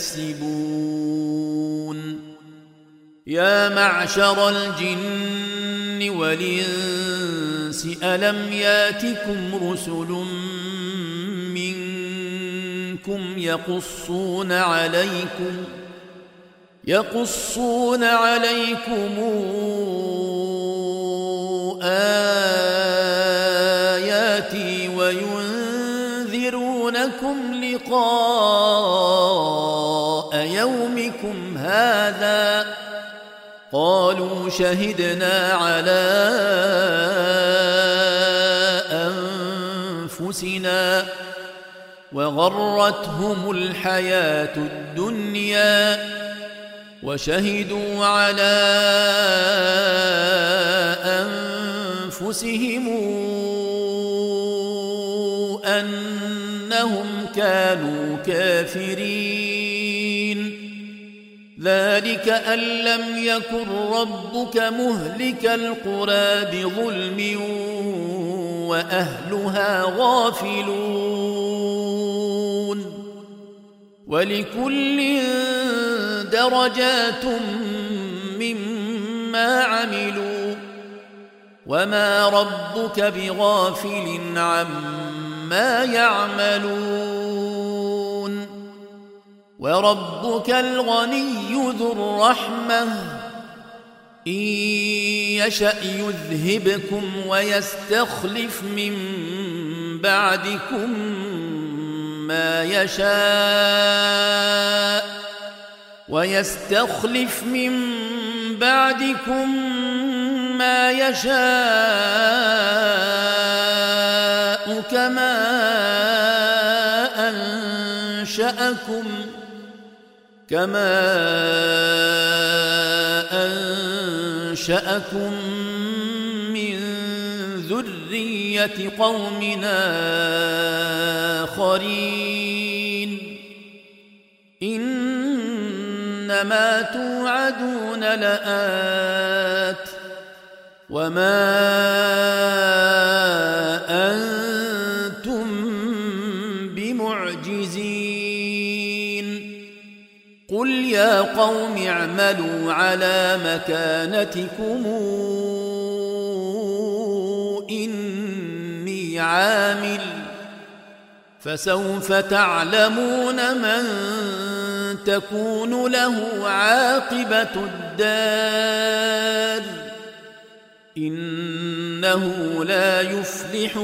يكسبون يا معشر الجن والإنس ألم ياتكم رسل منكم يقصون عليكم آياتي وينذرونكم لقاء يومكم هذا قالوا شهدنا على أنفسنا وغرتهم الحياة الدنيا وشهدوا على أنفسهم أنهم كانوا كافرين ذلك أن لم يكن ربك مهلك القرى بظلم وأهلها غافلون ولكل درجات مما عملوا وما ربك بغافل عما يعملون وربك الغني ذو الرحمة إن يشأ يذهبكم ويستخلف من بعدكم ما يشاء كما أنشأكم من ذرية قوم آخرين إنما توعدون لآت وما أنتم بمعجزين قل يا قوم اعملوا على مكانتكم إني عامل فسوف تعلمون من تكون له عاقبة الدار إنه لا يفلح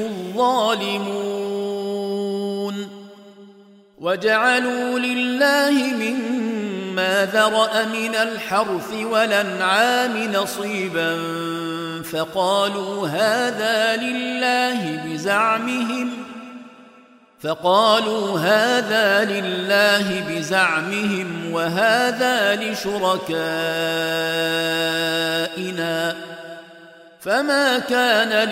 الظالمون وجعلوا لله مما ذرأ من الحرث والأنعام نصيبا فقالوا هذا لله بزعمهم فقالوا هذا لله بزعمهم وهذا لشركائنا فما كان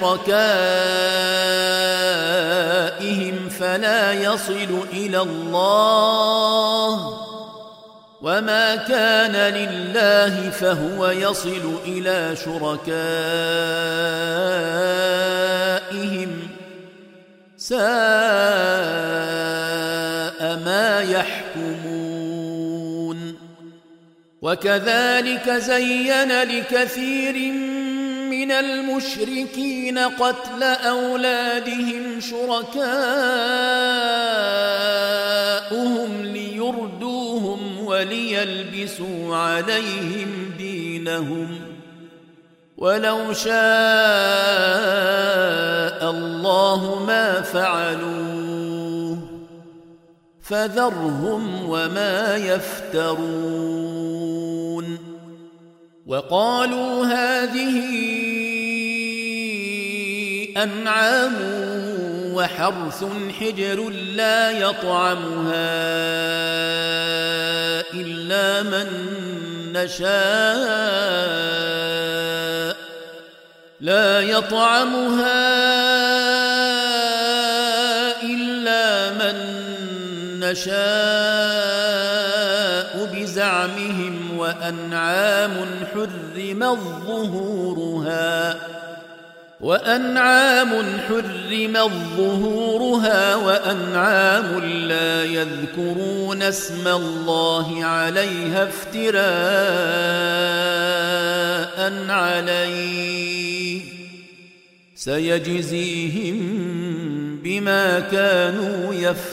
لشركائهم فلا يصل إلى الله وما كان لله فهو يصل إلى شركائهم ساء ما يحكمون. وكذلك زين لكثير من المشركين قتل أولادهم شركاؤهم ليردوهم وليلبسوا عليهم دينهم ولو شاء الله ما فعلوه فذرهم وما يفترون. وقالوا هذه أنعام وحرث حجر لا يطعمها إلا من نشاء بزعمهم وأنعام حرمت ظهورها وأنعام لا يذكرون اسم الله عليها افتراء عليه سيجزيهم بما كانوا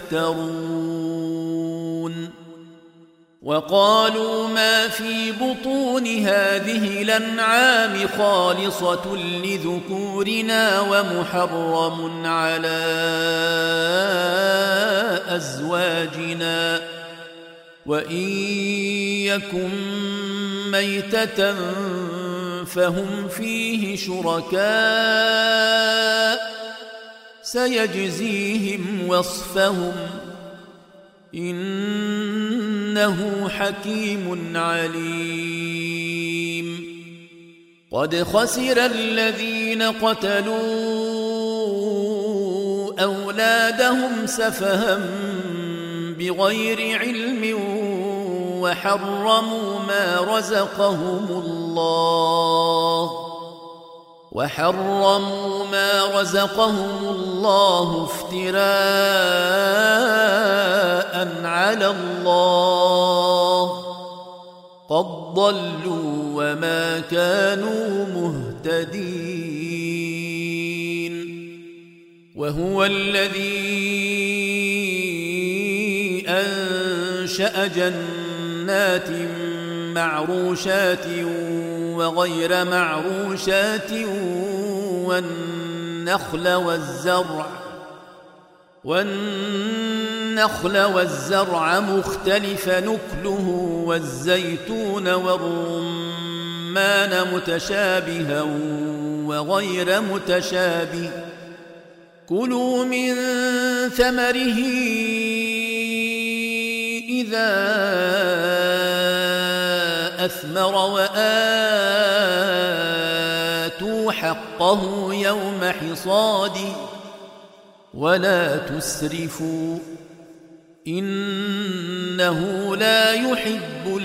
يفترون. وقالوا ما في بطون هذه الأنعام خالصة لذكورنا ومحرم على أزواجنا وإن يكن ميتة فهم فيه شركاء سيجزيهم وصفهم إنه حكيم عليم. قد خسر الذين قتلوا أولادهم سفها بغير علم وحرموا ما رزقهم الله افتراء على الله قد ضلوا وما كانوا مهتدين. وهو الذي أنشأ جنات معروشات وغير معروشات والنخل والزرع مختلف نكله والزيتون والرمان متشابها وغير متشابه كلوا من ثمره إذا أثمر وآتوا حقه يوم حصاده ولا تسرفوا إنه لا يحب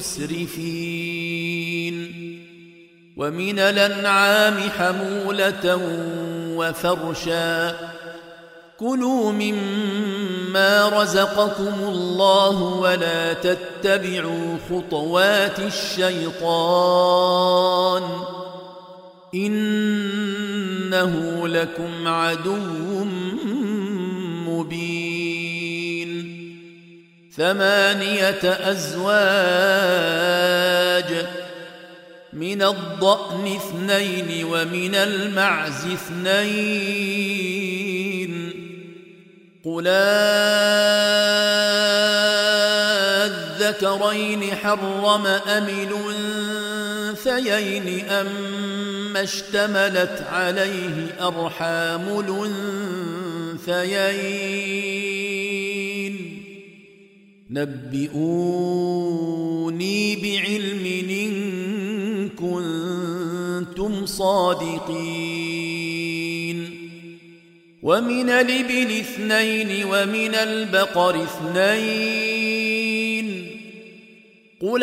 المسرفين. ومن الأنعام حمولة وفرشا كلوا مما رزقكم الله ولا تتبعوا خطوات الشيطان إنه لكم عدو مبين. 8 أزواج من الضأن 2 ومن المعز 2 قل الذكرين حرم أم الأنثيين أما اشتملت عليه أرحام الأنثيين نبئوني بعلم إن كنتم صادقين ومن الإبل 2 ومن البقر 2 قل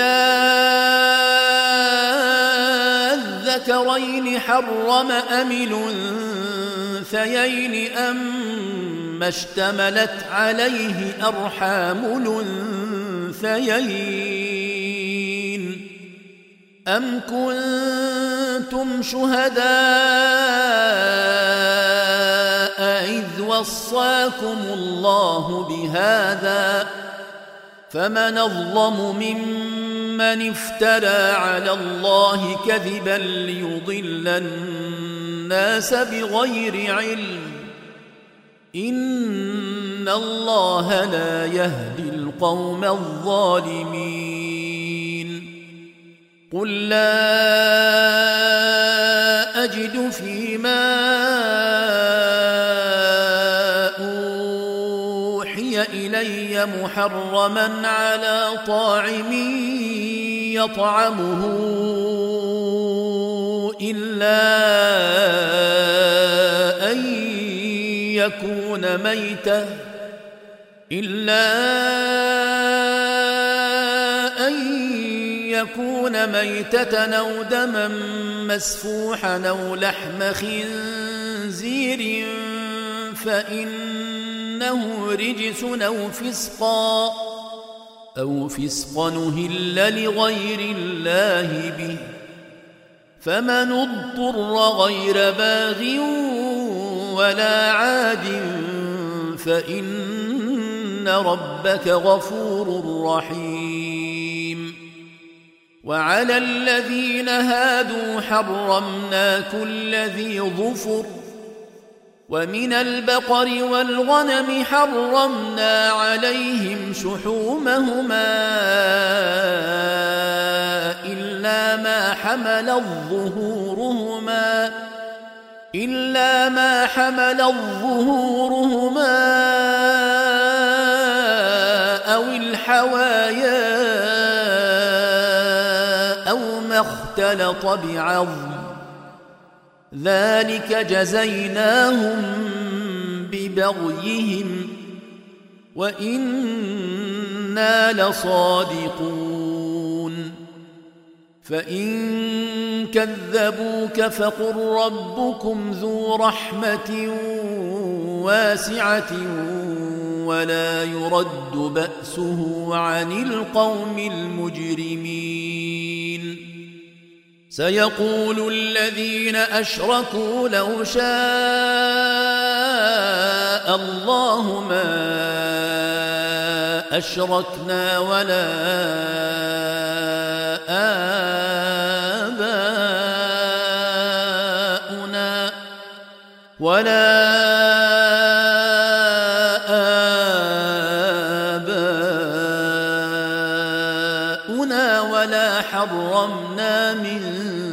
الذكرين حرم أم الأنثيين أما اشتملت عليه أرحام الأنثيين أم كنتم شهداء إذ وصاكم الله بهذا فمن أظلم ممن افترى على الله كذبا ليضل الناس بغير علم إن الله لا يهدي القوم الظالمين قل لا أجد فيما أوحي إلي محرما على طاعم يطعمه إلا أن يكون ميتة أو دما مسفوحا أو لحم خنزير فإنه رجس أو فسقا نهل لغير الله به فمن اضطر غير باغ ولا عاد فإن ربك غفور رحيم وعلى الذين هادوا حرمنا كل ذي ظفر ومن البقر والغنم حرمنا عليهم شحومهما إلا ما حمل ظهورهما أو الحوايا أو ما اختلط بعظم ذلك جزيناهم ببغيهم وإنا لصادقون فإن كذبوك فقل ربكم ذو رحمة واسعة ولا يرد بأسه عن القوم المجرمين سيقول الذين أشركوا لو شاء الله ما أشركنا ولا آباؤنا ولا حرمنا من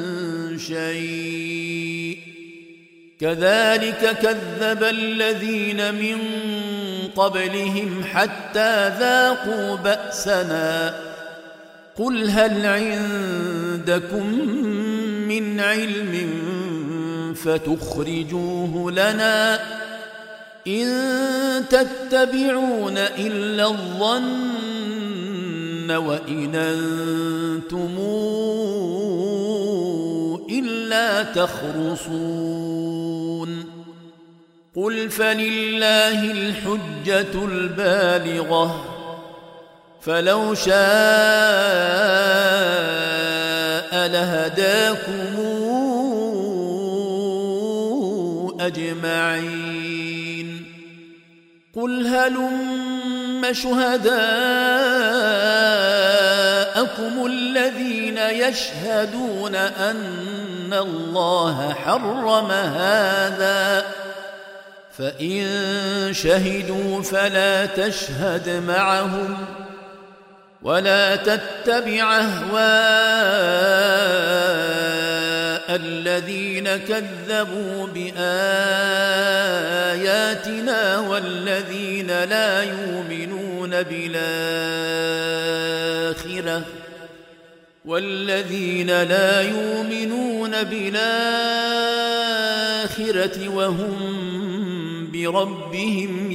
شيء كذلك كذب الذين من قبلهم حتى ذاقوا بأسنا قل هل عندكم من علم فتخرجوه لنا إن تتبعون إلا الظن وإن أنتم إلا تخرصون قل فلله الحجة البالغة فلو شاء لهداكم أجمعين قل هلم شهداءكم الذين يشهدون أن الله حرم هذا فإن شهدوا فلا تشهد معهم ولا تتبع أهواء الذين كذبوا بآياتنا والذين لا يؤمنون بالآخرة وهم بربهم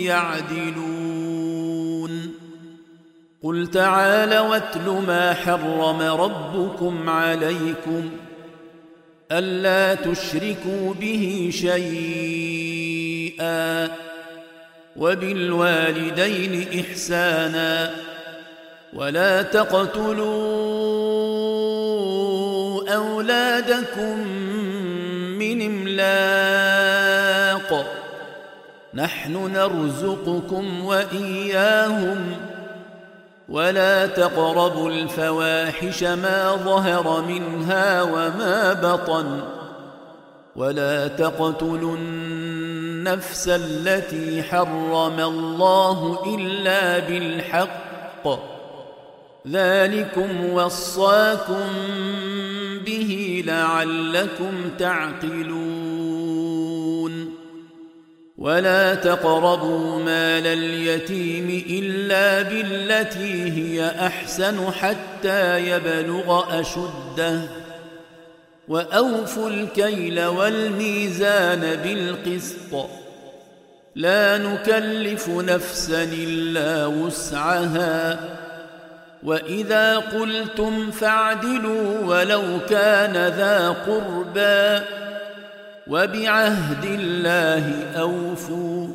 يعدلون قل تعالوا واتل ما حرم ربكم عليكم ألا تشركوا به شيئا وبالوالدين إحسانا ولا تقتلوا أولادكم من إملاق نحن نرزقكم وإياهم ولا تقربوا الفواحش ما ظهر منها وما بطن ولا تقتلوا النفس التي حرم الله إلا بالحق ذلكم وصاكم به لعلكم تعقلون ولا تقربوا مال اليتيم إلا بالتي هي أحسن حتى يبلغ أشده وأوفوا الكيل والميزان بالقسط لا نكلف نفسا إلا وسعها وإذا قلتم فاعدلوا ولو كان ذا قربى وبعهد الله أوفوا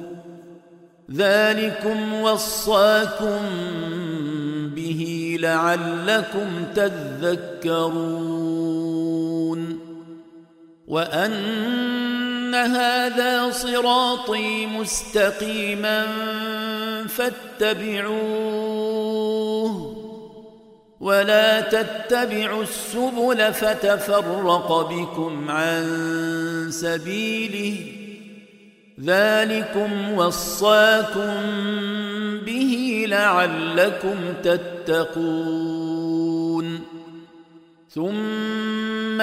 ذلكم وصاكم به لعلكم تذكرون وأن هذا صراطي مستقيما فاتبعوه ولا تتبعوا السبل فتفرق بكم عن سبيله ذلكم وصاكم به لعلكم تتقون ثم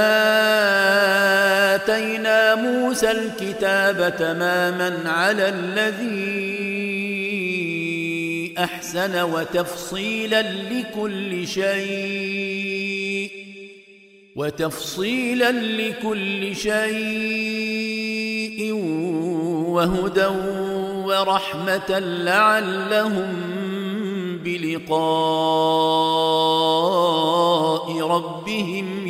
آتينا موسى الكتاب تماما على الذي أحسن وتفصيلا لكل شيء وهدى ورحمة لعلهم بلقاء ربهم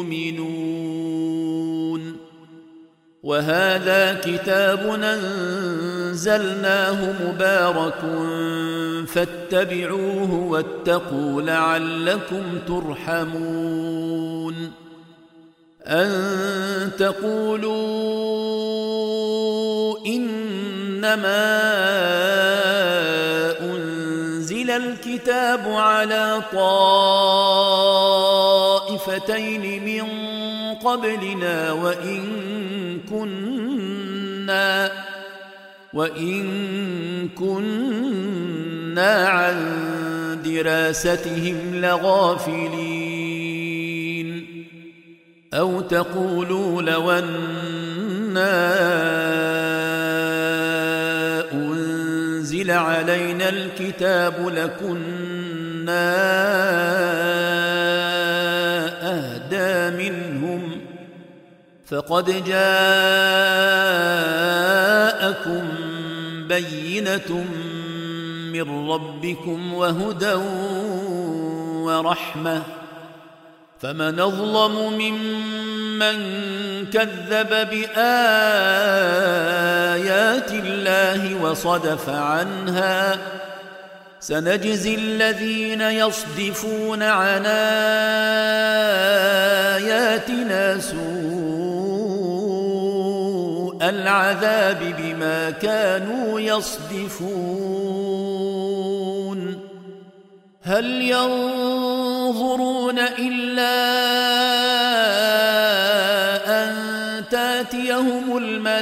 يؤمنون وهذا كتاب أنزلناه مبارك فاتبعوه واتقوا لعلكم ترحمون أن تقولوا إنما أنزل الكتاب على طائفتين من قبلنا وإن كنا عن دراستهم لغافلين أو تقولوا لو أنا أنزل علينا الكتاب لكنا أهدى منهم فقد جاءكم بينة من ربكم وهدى ورحمة فمن أظلم ممن كذب بآيات الله وصدف عنها سنجزي الذين يصدفون عن آياتنا سوء العذاب بما كانوا يصدفون هل ينظرون إلا أن تاتيهم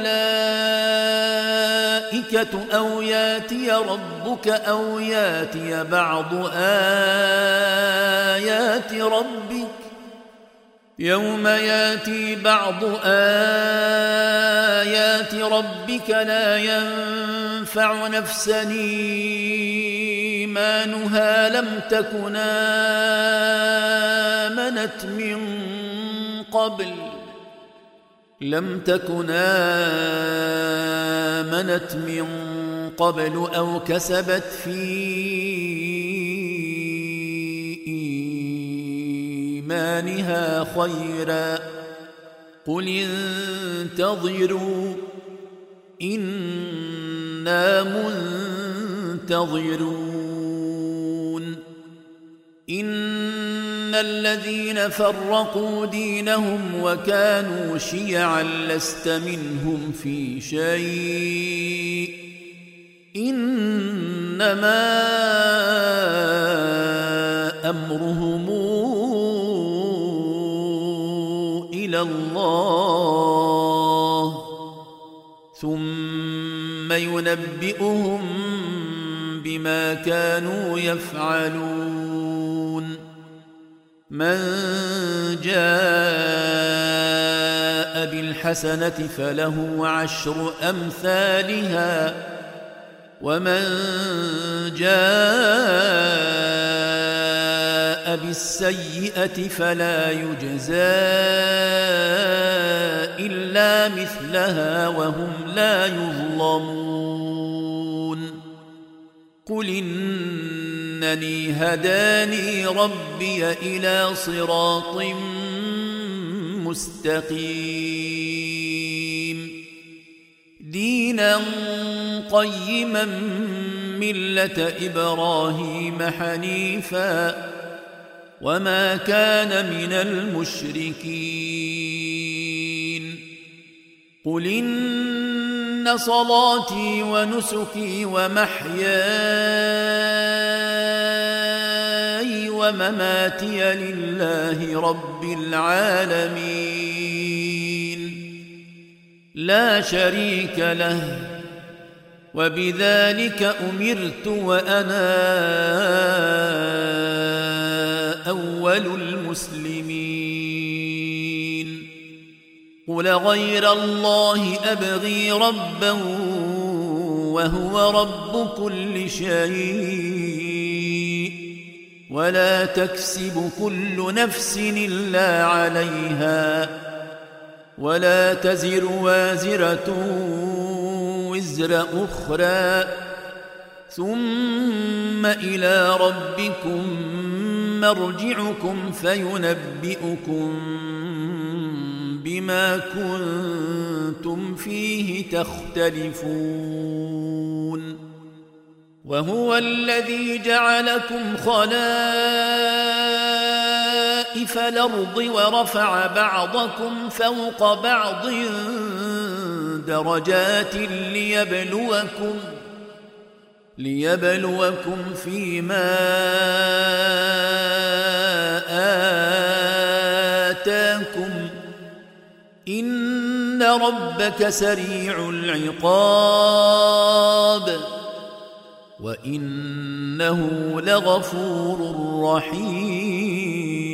الملائكة أو ياتي ربك أو ياتي بعض آيات ربك يوم ياتي بعض آيات ربك لا ينفع نفسا إيمانها لم تكن آمنت من قبل أو كسبت في إيمانها خيرا قل انتظروا إنا منتظرون إن الذين فرقوا دينهم وكانوا شيعا لست منهم في شيء إنما أمرهم إلى الله ثم ينبئهم بما كانوا يفعلون من جاء بالحسنة فله 10 أمثالها ومن جاء بالسيئة فلا يجزى إلا مثلها وهم لا يظلمون قل إنني هداني ربي إلى صراط مستقيم دينا قيما ملة إبراهيم حنيفا وما كان من المشركين قل إن صلاتي ونسكي ومحياي ومماتي لله رب العالمين لا شريك له وبذلك أمرت وأنا أول المسلمين قل غير الله أبغي ربا وهو رب كل شيء ولا تكسب كل نفس إلا عليها ولا تزر وازرة وزر أخرى ثم إلى ربكم مرجعكم فينبئكم بما كنتم فيه تختلفون وهو الذي جعلكم خلائف الأرض ورفع بعضكم فوق بعض درجات ليبلوكم فيما آتاكم إن ربك سريع العقاب وإنه لغفور رحيم